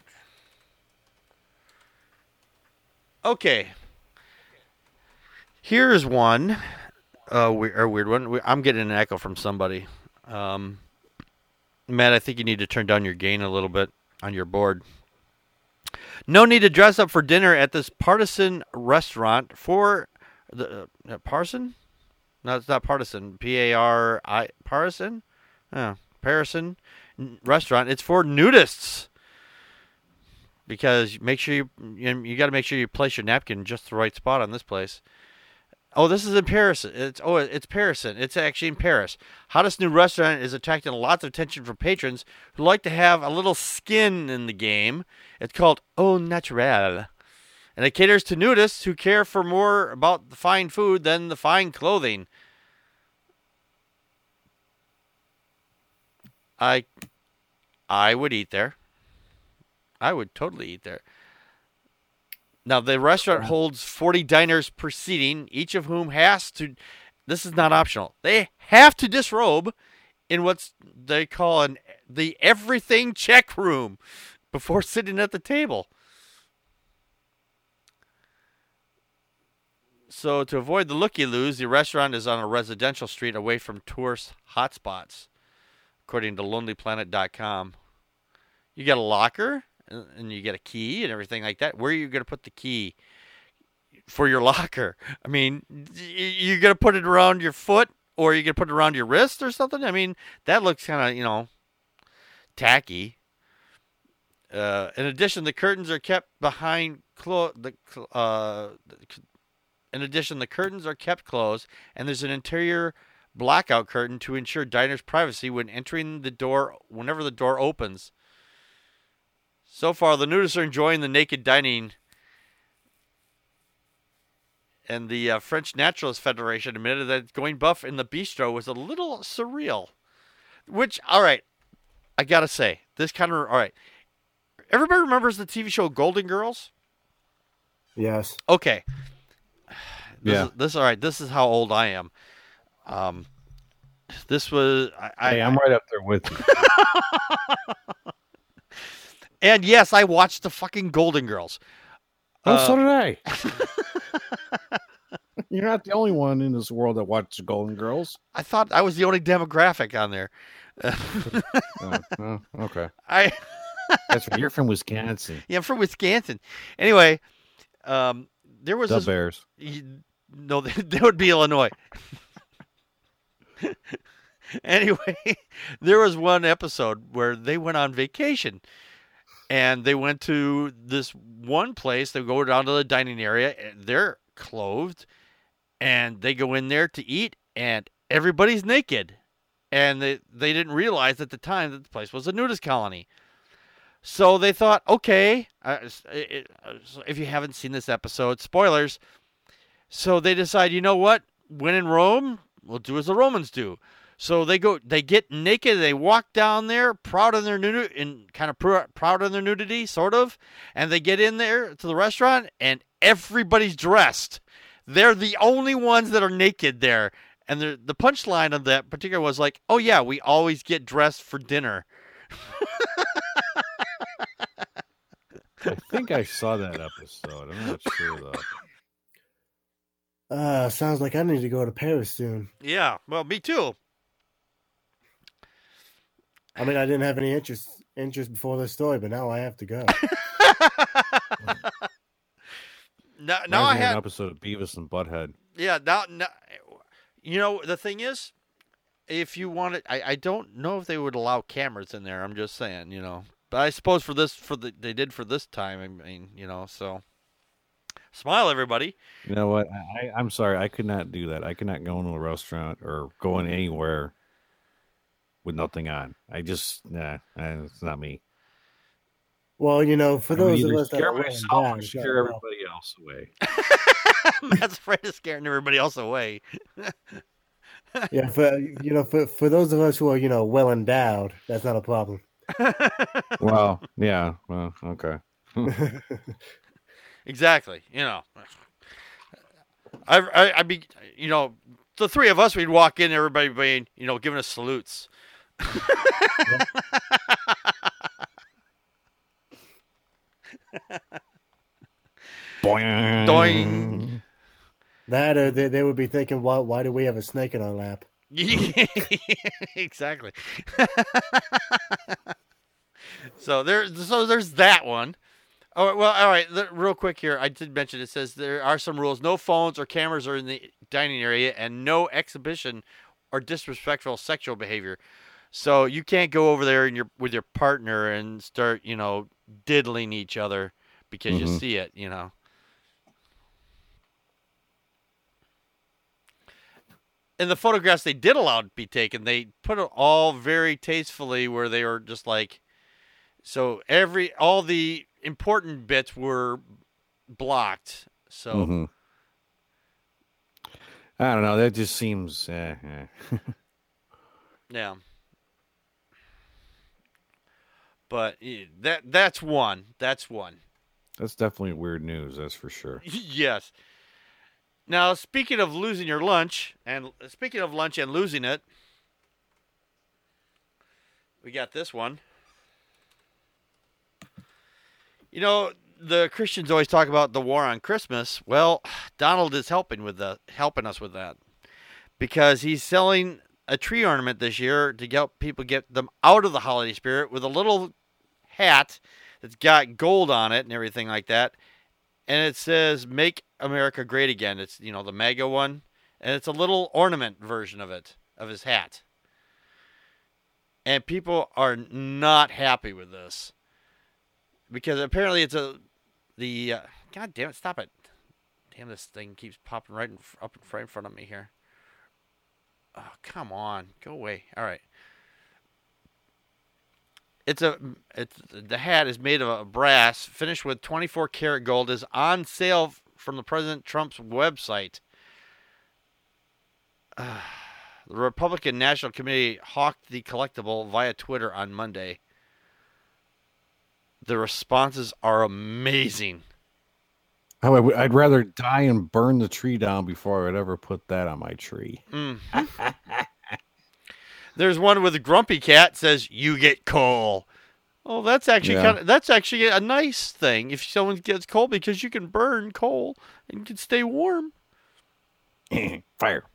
[SPEAKER 1] Okay. Here's one weird one. I'm getting an echo from somebody. Matt, I think you need to turn down your gain a little bit on your board. No need to dress up for dinner at this partisan restaurant for the partisan? No, it's not partisan. P-A-R-I partisan? Oh, partisan restaurant. It's for nudists. Because make sure you got to make sure you place your napkin in just the right spot on this place. Oh, this is in Paris. It's Paris. It's actually in Paris. Hottest new restaurant is attracting lots of attention from patrons who like to have a little skin in the game. It's called Au Naturel, and it caters to nudists who care for more about the fine food than the fine clothing. I would eat there. I would totally eat there. Now, the restaurant holds 40 diners per seating, each of whom has to, this is not optional, they have to disrobe in what they call the everything check room before sitting at the table. So, to avoid the looky-loos, the restaurant is on a residential street away from tourist hotspots, according to LonelyPlanet.com. You get a locker, and you get a key and everything like that. Where are you going to put the key for your locker? I mean, you're going to put it around your foot, or you're going to put it around your wrist or something? I mean, that looks kind of, tacky. In addition, the curtains are kept behind in addition, the curtains are kept closed, and there's an interior blackout curtain to ensure diners' privacy when entering the door whenever the door opens. So far, the nudists are enjoying the naked dining, and the French Naturalist Federation admitted that going buff in the bistro was a little surreal. Which, all right, I gotta say, this kind of, all right. Everybody remembers the TV show Golden Girls?
[SPEAKER 3] Yes.
[SPEAKER 1] Okay.
[SPEAKER 2] Yeah.
[SPEAKER 1] This all right. This is how old I am. This was.
[SPEAKER 2] I'm right up there with you.
[SPEAKER 1] And yes, I watched the fucking Golden Girls.
[SPEAKER 2] Oh, so did I. You're not the only one in this world that watched Golden Girls.
[SPEAKER 1] I thought I was the only demographic on there.
[SPEAKER 2] Okay.
[SPEAKER 1] That's
[SPEAKER 2] right. You're from Wisconsin.
[SPEAKER 1] Yeah, I'm from Wisconsin. Anyway, there was
[SPEAKER 2] the Bears.
[SPEAKER 1] No, that would be Illinois. Anyway, there was one episode where they went on vacation. And they went to this one place. They go down to the dining area. And they're clothed. And they go in there to eat. And everybody's naked. And they didn't realize at the time that the place was a nudist colony. So they thought, okay. If you haven't seen this episode, spoilers. So they decide, you know what? When in Rome, we'll do as the Romans do. So they get naked, they walk down there, proud of their nudity, sort of, and they get in there to the restaurant, and everybody's dressed. They're the only ones that are naked there. And the punchline of that particular was like, oh yeah, we always get dressed for dinner.
[SPEAKER 2] I think I saw that episode. I'm not sure, though.
[SPEAKER 3] Sounds like I need to go to Paris soon.
[SPEAKER 1] Yeah, well, me too.
[SPEAKER 3] I mean, I didn't have any interest before this story, but now I have to go.
[SPEAKER 1] now I had
[SPEAKER 2] an episode of Beavis and Butthead.
[SPEAKER 1] Yeah, now, the thing is, if you want it, I don't know if they would allow cameras in there. I'm just saying, But I suppose they did for this time. I mean, so smile, everybody.
[SPEAKER 2] You know what? I'm sorry, I could not do that. I could not go into a restaurant or go in anywhere with nothing on. It's not me.
[SPEAKER 3] Well, for those of us that
[SPEAKER 2] scare
[SPEAKER 3] are
[SPEAKER 2] myself or scare everybody else away.
[SPEAKER 1] Matt's afraid of scaring everybody else away.
[SPEAKER 3] Yeah, for those of us who are well endowed, that's not a problem.
[SPEAKER 2] Well, yeah, well, okay.
[SPEAKER 1] Exactly. I'd be, the three of us, we'd walk in, everybody being, giving us salutes.
[SPEAKER 2] Boing.
[SPEAKER 1] Doing.
[SPEAKER 3] That or they would be thinking, why do we have a snake in our lap?
[SPEAKER 1] Exactly. So there's that one. Oh well, all right. Real quick here, I did mention it says there are some rules: no phones or cameras are in the dining area, and no exhibition or disrespectful sexual behavior. So you can't go over there and with your partner and start, diddling each other because you
[SPEAKER 2] Mm-hmm.
[SPEAKER 1] see it. In the photographs they did allow to be taken, they put it all very tastefully where they were just like, so all the important bits were blocked. So
[SPEAKER 2] Mm-hmm. I don't know. That just seems.
[SPEAKER 1] yeah, but that's one. That's one.
[SPEAKER 2] That's definitely weird news. That's for sure.
[SPEAKER 1] Yes. Now, speaking of losing your lunch, and speaking of lunch and losing it, we got this one. The Christians always talk about the war on Christmas. Well, Donald is helping us with that because he's selling a tree ornament this year to help people get them out of the holiday spirit with a little hat that's got gold on it and everything like that. And it says "Make America Great Again." It's the MAGA one, and it's a little ornament version of it, of his hat. And people are not happy with this because apparently it's God damn it, stop it! Damn, this thing keeps popping right in front of me here. Oh, come on, go away! All right. The hat is made of brass, finished with 24 karat gold. Is on sale from the President Trump's website. The Republican National Committee hawked the collectible via Twitter on Monday. The responses are amazing.
[SPEAKER 2] I'd rather die and burn the tree down before I'd ever put that on my tree.
[SPEAKER 1] There's one with a grumpy cat says you get coal. Oh, that's actually that's actually a nice thing if someone gets coal because you can burn coal and you can stay warm.
[SPEAKER 2] Fire.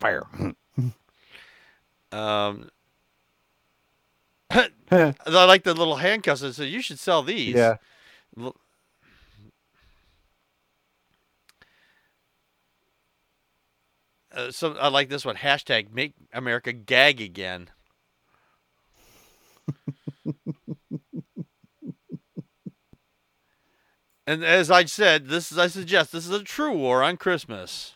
[SPEAKER 1] I like the little handcuffs that say you should sell these.
[SPEAKER 2] Yeah.
[SPEAKER 1] So I like this one. Hashtag make America gag again. And as I said, I suggest this is a true war on Christmas.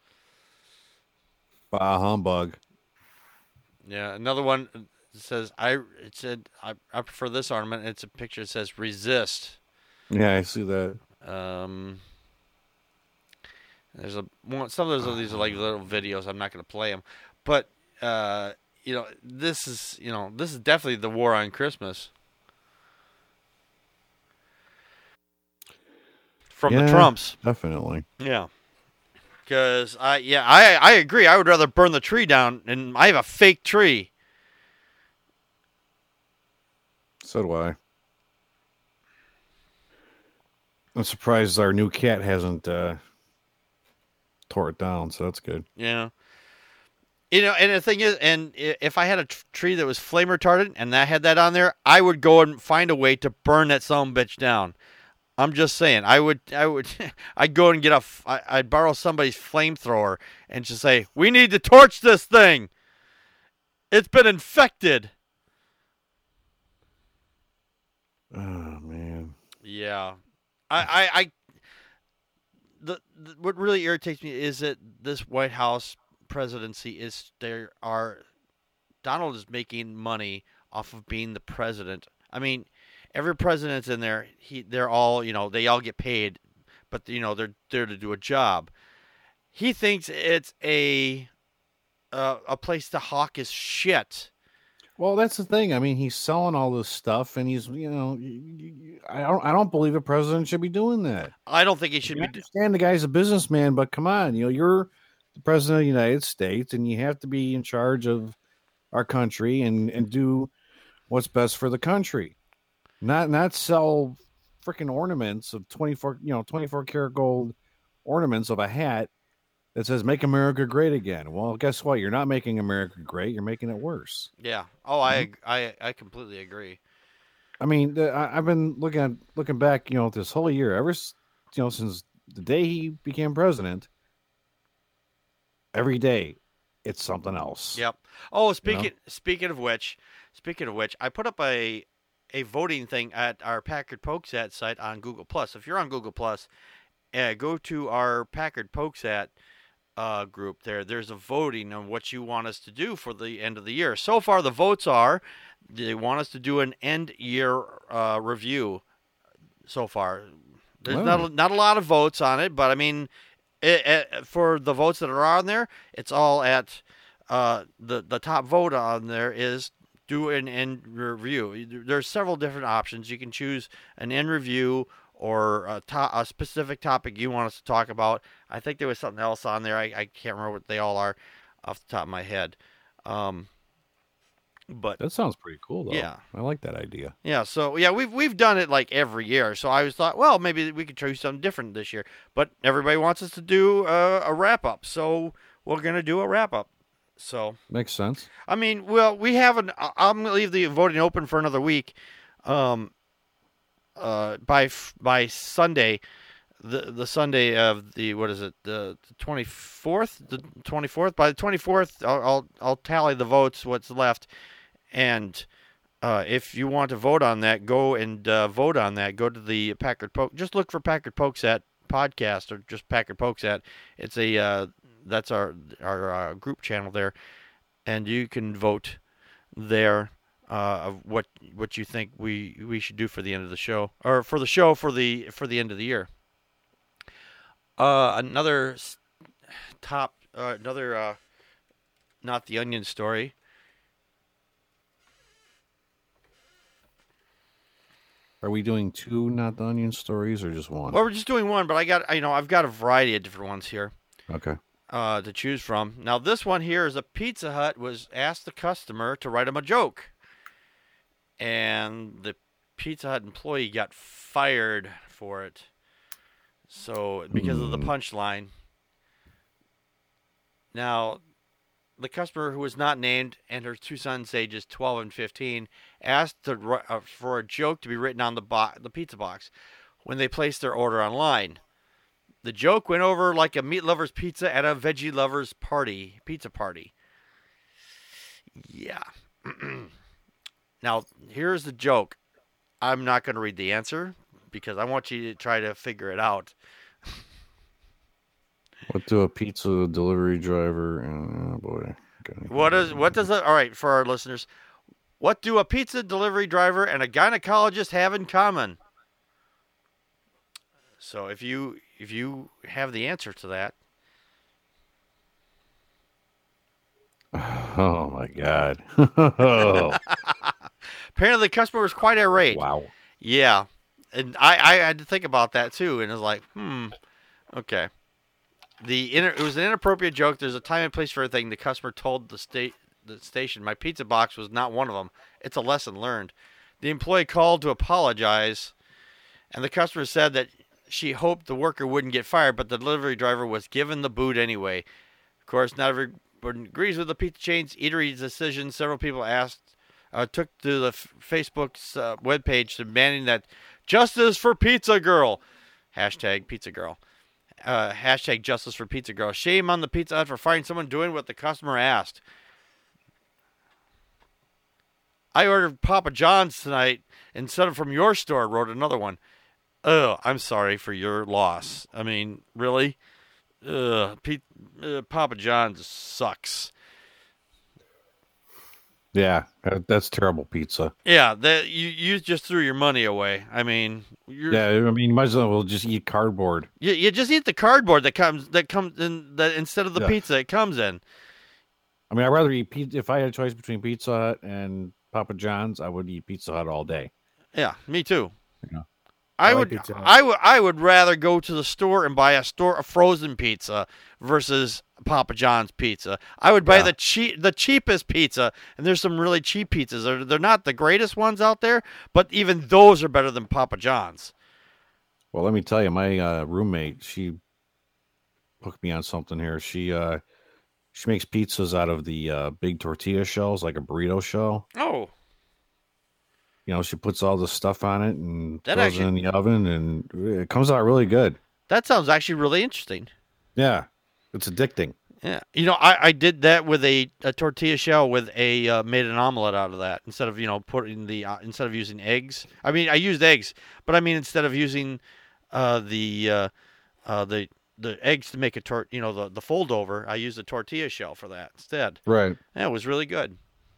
[SPEAKER 2] Bah humbug.
[SPEAKER 1] Yeah, another one says I prefer this ornament. It's a picture that says resist.
[SPEAKER 2] Yeah, I see that.
[SPEAKER 1] There's some of these are like little videos. I'm not going to play them, but this is definitely the war on Christmas from the Trumps.
[SPEAKER 2] Definitely.
[SPEAKER 1] Yeah, because I agree. I would rather burn the tree down, and I have a fake tree.
[SPEAKER 2] So do I. I'm surprised our new cat hasn't tore it down, so that's good.
[SPEAKER 1] Yeah. And the thing is, and if I had a tree that was flame retardant and I had that on there, I would go and find a way to burn that son bitch down. I'm just saying, I'd go and I'd borrow somebody's flamethrower and just say, we need to torch this thing. It's been infected.
[SPEAKER 2] Oh man.
[SPEAKER 1] Yeah. What really irritates me is that this White House presidency Donald is making money off of being the president. I mean, every president's in there. They're all they all get paid, but they're there to do a job. He thinks it's a place to hawk his shit.
[SPEAKER 2] Well, that's the thing. I mean, he's selling all this stuff, and he's I don't believe a president should be doing that.
[SPEAKER 1] I don't think he should
[SPEAKER 2] I
[SPEAKER 1] be.
[SPEAKER 2] understand the guy's a businessman, but come on, you're the president of the United States, and you have to be in charge of our country and do what's best for the country. Not sell freaking ornaments of 24 karat gold ornaments of a hat that says "Make America Great Again." Well, guess what? You're not making America great. You're making it worse.
[SPEAKER 1] Yeah. Oh, I completely agree.
[SPEAKER 2] I mean, I've been looking back, this whole year, since the day he became president. Every day, it's something else.
[SPEAKER 1] Yep. Oh, speaking of which, I put up a voting thing at our Packard Pokesat site on Google Plus. If you're on Google Plus, go to our Packard Pokesat group there. There's a voting on what you want us to do for the end of the year. So far, the votes are they want us to do an end year review. So far, there's not a lot of votes on it, but I mean, for the votes that are on there, it's all at the top vote on there is do an end review. There's several different options. You can choose an end review or a specific topic you want us to talk about. I think there was something else on there. I can't remember what they all are off the top of my head. But
[SPEAKER 2] that sounds pretty cool, though.
[SPEAKER 1] Yeah,
[SPEAKER 2] I like that idea.
[SPEAKER 1] Yeah, so yeah, we've done it like every year. So I was thought, well, maybe we could try something different this year. But everybody wants us to do a wrap up, so we're gonna do a wrap up. So
[SPEAKER 2] makes sense.
[SPEAKER 1] I mean, well, we haven't. I'm gonna leave the voting open for another week. By Sunday, the Sunday of the what is it, the 24th, By the 24th, I'll tally the votes, what's left, and if you want to vote on that, go and vote on that. Go to the Packard Poke. Just look for Packard Pokesat podcast or just Packard Pokesat. It's that's our group channel there, and you can vote there. Of what you think we should do for the end of the show, or for the show for the end of the year. Another not the Onion story.
[SPEAKER 2] Are we doing two Not the Onion stories or just one?
[SPEAKER 1] Well, we're just doing one, but I've got a variety of different ones here.
[SPEAKER 2] Okay.
[SPEAKER 1] To choose from. Now this one here is a Pizza Hut was asked the customer to write him a joke. And the Pizza Hut employee got fired for it. So, because of the punchline. Now, the customer, who was not named, and her two sons, ages 12 and 15, asked for a joke to be written on the pizza box when they placed their order online. The joke went over like a meat lover's pizza at a veggie lover's pizza party. Yeah. Now, here's the joke. I'm not going to read the answer because I want you to try to figure it out.
[SPEAKER 2] What do a pizza delivery driver? Oh boy.
[SPEAKER 1] All right, for our listeners, what do a pizza delivery driver and a gynecologist have in common? So if you have the answer to that.
[SPEAKER 2] Oh my God.
[SPEAKER 1] Apparently the customer was quite irate.
[SPEAKER 2] Wow.
[SPEAKER 1] Yeah. And I had to think about that too, and I was like, okay. It was an inappropriate joke. There's a time and place for everything. The customer told the station, my pizza box was not one of them. It's a lesson learned. The employee called to apologize, and the customer said that she hoped the worker wouldn't get fired, but the delivery driver was given the boot anyway. Of course, not everyone agrees with the pizza chain's eatery's decision. Several people took to the Facebook's webpage demanding that justice for Pizza Girl. Hashtag Pizza Girl. Hashtag justice for Pizza Girl. Shame on the Pizza Hut for firing someone doing what the customer asked. I ordered Papa John's tonight instead of from your store, wrote another one. Oh, I'm sorry for your loss. I mean, really? Papa John's sucks.
[SPEAKER 2] Yeah, that's terrible pizza.
[SPEAKER 1] Yeah, you just threw your money away. I mean, you
[SPEAKER 2] might as well just eat cardboard.
[SPEAKER 1] You just eat the cardboard that comes in instead of the pizza it comes in.
[SPEAKER 2] I mean, I'd rather eat pizza. If I had a choice between Pizza Hut and Papa John's, I would eat Pizza Hut all day.
[SPEAKER 1] Yeah, me too.
[SPEAKER 2] Yeah.
[SPEAKER 1] I would rather go to the store and buy a frozen pizza versus Papa John's pizza. I would buy the cheapest pizza, and there's some really cheap pizzas. They're not the greatest ones out there, but even those are better than Papa John's.
[SPEAKER 2] Well, let me tell you, my roommate, hooked me on something here. She makes pizzas out of the big tortilla shells, like a burrito shell.
[SPEAKER 1] Oh,
[SPEAKER 2] You know, she puts all the stuff on it and
[SPEAKER 1] That
[SPEAKER 2] throws it in the oven, and it comes out really good.
[SPEAKER 1] that sounds actually really interesting.
[SPEAKER 2] Yeah, it's addicting.
[SPEAKER 1] Yeah, I did that with a tortilla shell with made an omelet out of that instead of putting instead of using eggs. I mean, I used eggs, but I mean instead of using the eggs to make the fold over, I used a tortilla shell for that instead.
[SPEAKER 2] Right.
[SPEAKER 1] Yeah, it was really good.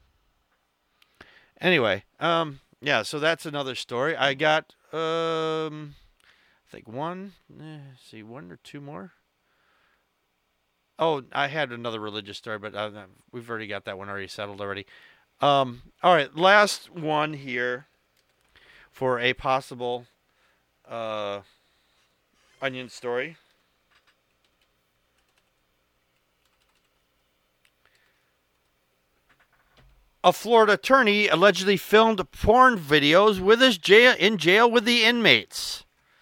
[SPEAKER 1] Anyway, yeah, so that's another story. I got I think one or two more. Oh, I had another religious story, but we've already got that one already settled already. All right, last one here for a possible onion story. A Florida attorney allegedly filmed porn videos with his in jail with the inmates.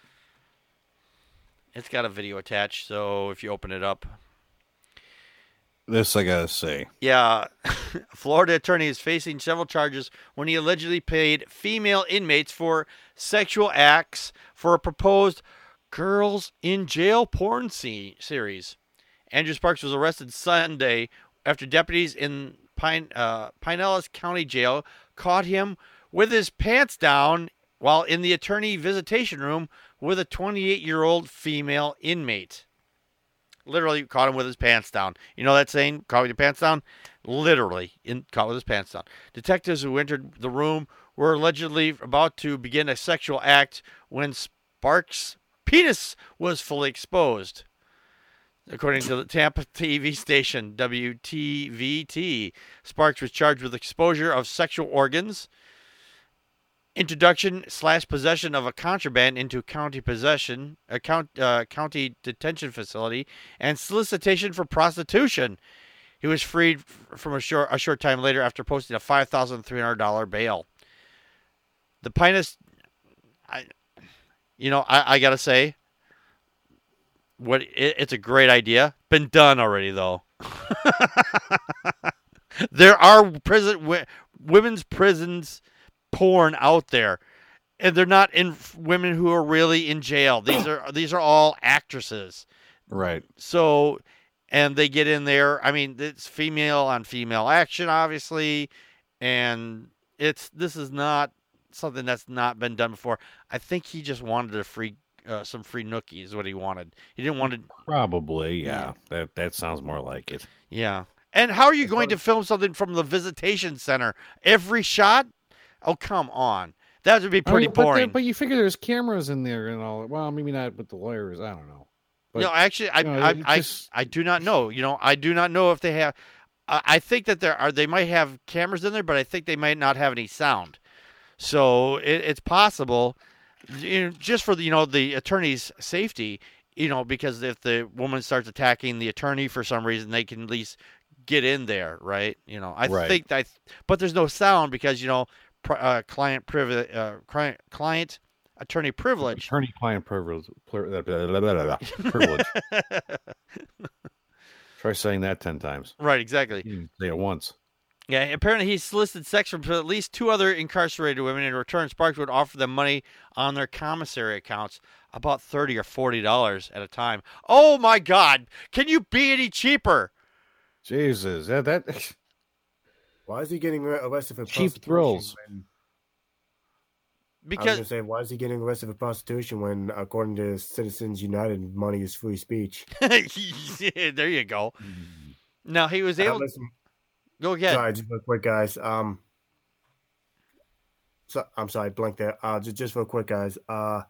[SPEAKER 1] It's got a video attached, so if you open it up.
[SPEAKER 2] This I gotta say.
[SPEAKER 1] Yeah, a Florida attorney is facing several charges when he allegedly paid female inmates for sexual acts for a proposed girls in jail porn series. Andrew Sparks was arrested Sunday after deputies in Pinellas County Jail caught him with his pants down while in the attorney visitation room with a 28-year-old female inmate. Literally caught him with his pants down. You know that saying, caught with your pants down? Literally caught with his pants down. Detectives who entered the room were allegedly about to begin a sexual act when Sparks' penis was fully exposed. According to the Tampa TV station WTVT, Sparks was charged with exposure of sexual organs, introduction/possession of a contraband into county county detention facility, and solicitation for prostitution. He was freed from a short time later after posting a $5,300 bail. The Pinus, I gotta say, it's a great idea. Been done already though. There are women's prisons porn out there, and they're not in women who are really in jail. These are all actresses,
[SPEAKER 2] right?
[SPEAKER 1] So, and they get in there. I mean, it's female on female action, obviously, and this is not something that's not been done before. I think he just wanted some free nookies is what he wanted. He didn't want to.
[SPEAKER 2] Probably, yeah. That sounds more like it.
[SPEAKER 1] Yeah. And how are you going to film something from the visitation center? Every shot? Oh, come on. That would be pretty boring.
[SPEAKER 2] But you figure there's cameras in there and all. Well, maybe not with the lawyers. I don't know. But,
[SPEAKER 1] no, actually, I do not know. I do not know if they have. I think that they might have cameras in there, but I think they might not have any sound. So it's possible, just for the attorney's safety, because if the woman starts attacking the attorney for some reason, they can at least get in there, right? I think that, but there's no sound because client attorney privilege.
[SPEAKER 2] Attorney-client privilege. Try saying that 10 times.
[SPEAKER 1] Right, exactly.
[SPEAKER 2] You say it once.
[SPEAKER 1] Yeah, apparently he solicited sex from at least two other incarcerated women. In return, Sparks would offer them money on their commissary accounts, about $30 or $40 at a time. Oh my God! Can you be any cheaper?
[SPEAKER 2] Jesus, that.
[SPEAKER 3] Why is he getting arrested for
[SPEAKER 2] cheap thrills?
[SPEAKER 3] Because I was going to say, why is he getting arrested for prostitution when, according to Citizens United, money is free speech?
[SPEAKER 1] Yeah, there you go. Now he was able. Go ahead.
[SPEAKER 3] Sorry, just real quick, guys. I'm sorry, blank there. Just real quick, guys. The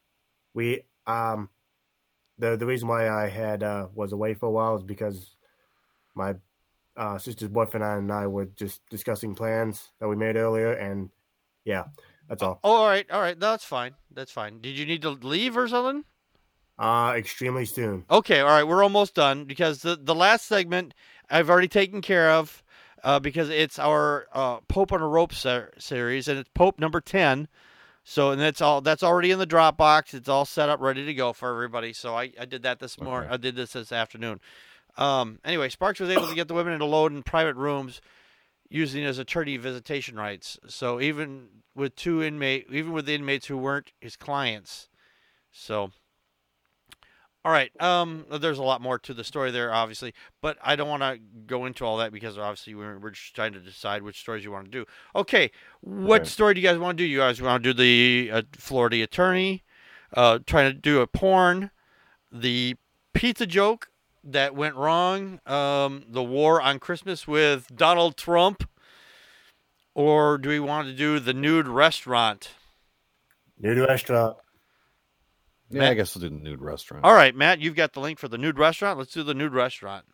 [SPEAKER 3] reason why I had was away for a while is because my sister's boyfriend and I were just discussing plans that we made earlier, and yeah, that's all.
[SPEAKER 1] Oh, all right. No, that's fine. That's fine. Did you need to leave or something?
[SPEAKER 3] Extremely soon.
[SPEAKER 1] Okay, all right. We're almost done because the last segment I've already taken care of. Because it's our Pope on a Rope series, and it's Pope number 10. So, and that's already in the Dropbox. It's all set up, ready to go for everybody. So I did that this morning. I did this afternoon. Anyway, Sparks was able to get the women into load in private rooms using his attorney visitation rights. So even with the inmates who weren't his clients. So, all right. There's a lot more to the story there, obviously, but I don't want to go into all that because obviously we're just trying to decide which stories you want to do. Okay, what story do you guys want to do? You guys want to do the Florida attorney, trying to do a porn, the pizza joke that went wrong, the war on Christmas with Donald Trump, or do we want to do the nude restaurant?
[SPEAKER 3] Nude restaurant.
[SPEAKER 2] Yeah,
[SPEAKER 1] Matt?
[SPEAKER 2] I guess we'll do the nude restaurant.
[SPEAKER 1] All right, Matt, you've got the link for the nude restaurant. Let's do the nude restaurant.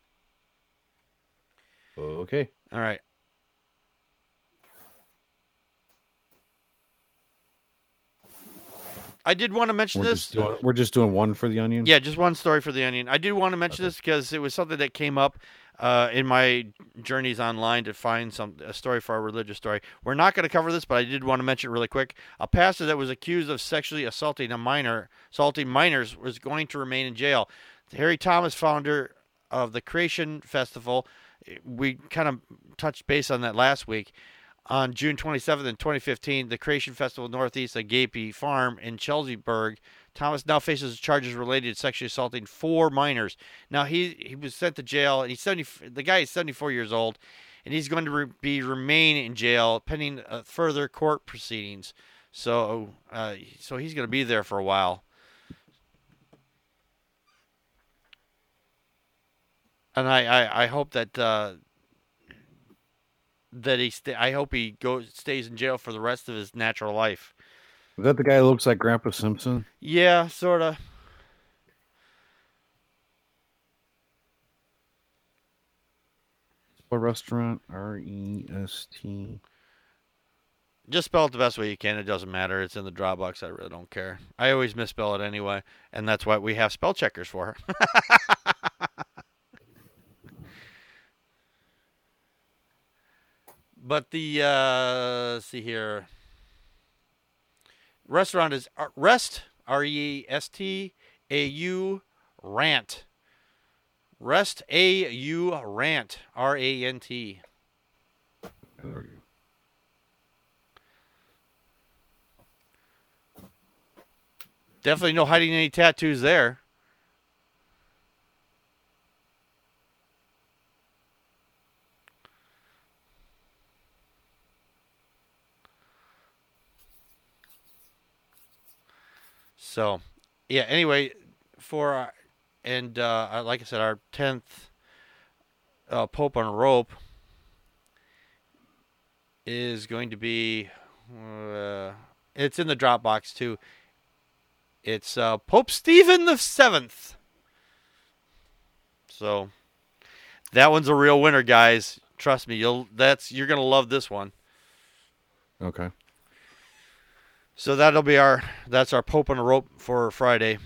[SPEAKER 2] Okay.
[SPEAKER 1] All right. I did want to mention this.
[SPEAKER 2] We're just doing one for the Onion?
[SPEAKER 1] Yeah, just one story for the Onion. I did want to mention this because it was something that came up in my journeys online to find a story for our religious story. We're not going to cover this, but I did want to mention it really quick. A pastor that was accused of sexually assaulting minors, was going to remain in jail. Harry Thomas, founder of the Creation Festival, we kind of touched base on that last week. On June 27th in 2015, the Creation Festival northeast of Gapey Farm in Chelseaburg, Thomas now faces charges related to sexually assaulting 4 minors. Now, he was sent to jail, and the guy is 74 years old, and he's going to remain in jail pending further court proceedings. So he's going to be there for a while. And I hope that I hope he stays in jail for the rest of his natural life.
[SPEAKER 2] Is that the guy who looks like Grandpa Simpson?
[SPEAKER 1] Yeah, sort of.
[SPEAKER 2] What restaurant? REST.
[SPEAKER 1] Just spell it the best way you can. It doesn't matter. It's in the Dropbox. I really don't care. I always misspell it anyway, and that's what we have spell checkers for. But let's see here. Restaurant is Rest, RESTAU, Rant. Rest AU Rant, RANT.
[SPEAKER 2] There we go.
[SPEAKER 1] Definitely no hiding any tattoos there. So, yeah, anyway, like I said, our 10th Pope on a Rope is going to be, it's in the Dropbox too. It's Pope Stephen the Seventh. So, that one's a real winner, guys. Trust me, you're gonna love this one.
[SPEAKER 2] Okay.
[SPEAKER 1] So that's our Pope on a Rope for Friday.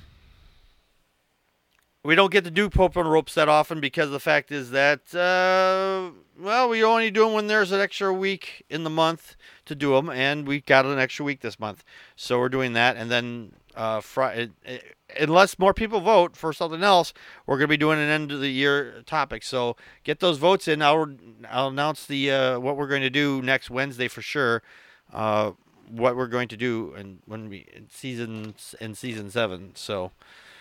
[SPEAKER 1] We don't get to do Pope on a Ropes that often because the fact is that, we only do them when there's an extra week in the month to do them, and we got an extra week this month. So we're doing that, and then Friday, unless more people vote for something else, we're going to be doing an end of the year topic. So get those votes in. I'll announce what we're going to do next Wednesday for sure. What we're going to do in season 7. So,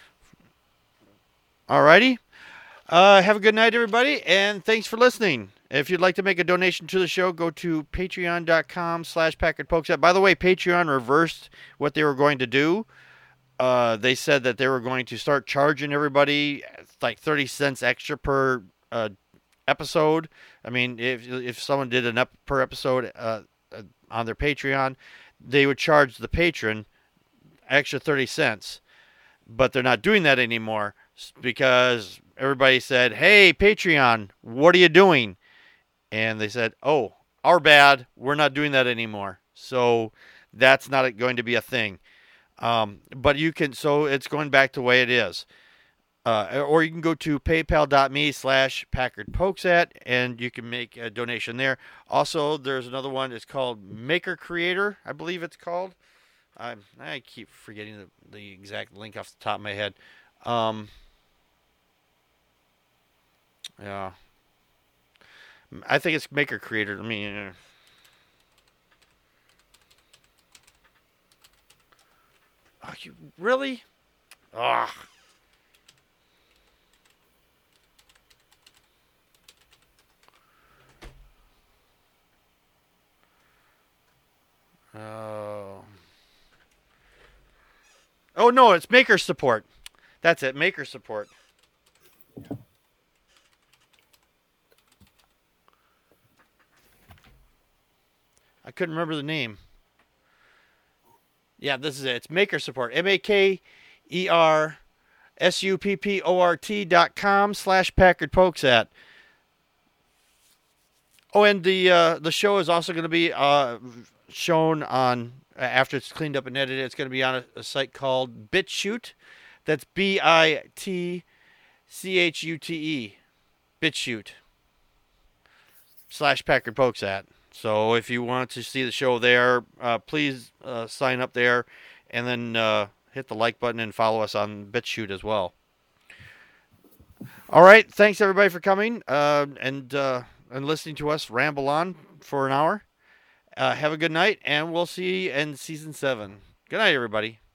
[SPEAKER 1] alrighty. Have a good night, everybody, and thanks for listening. If you'd like to make a donation to the show, go to patreon.com/PackardPokes. By the way, Patreon reversed what they were going to do. They said that they were going to start charging everybody like 30 cents extra per episode. I mean, if someone did an per episode on their Patreon, they would charge the patron extra 30 cents. But they're not doing that anymore because everybody said, "Hey, Patreon, what are you doing?" And they said, "Oh, our bad. We're not doing that anymore." So that's not going to be a thing. But so it's going back to the way it is. Or you can go to paypal.me/PackardPokesat and you can make a donation there. Also, there's another one. It's called Maker Creator, I believe it's called. I keep forgetting the exact link off the top of my head. Yeah. I think it's Maker Creator. I mean, oh, you really? Ugh. Oh. Oh no, it's Maker Support. That's it, Maker Support. I couldn't remember the name. Yeah, this is it. It's Maker Support. MakerSupport.com/Packard Pokesat. Oh, and the show is also going to be shown on after it's cleaned up and edited. It's going to be on a site called BitChute. That's BITCHUTE. BitChute /Packard Pokesat. So if you want to see the show there, please sign up there, and then hit the like button and follow us on BitChute as well. All right, thanks everybody for coming and listening to us ramble on for an hour. Have a good night, and we'll see you in season 7. Good night, everybody.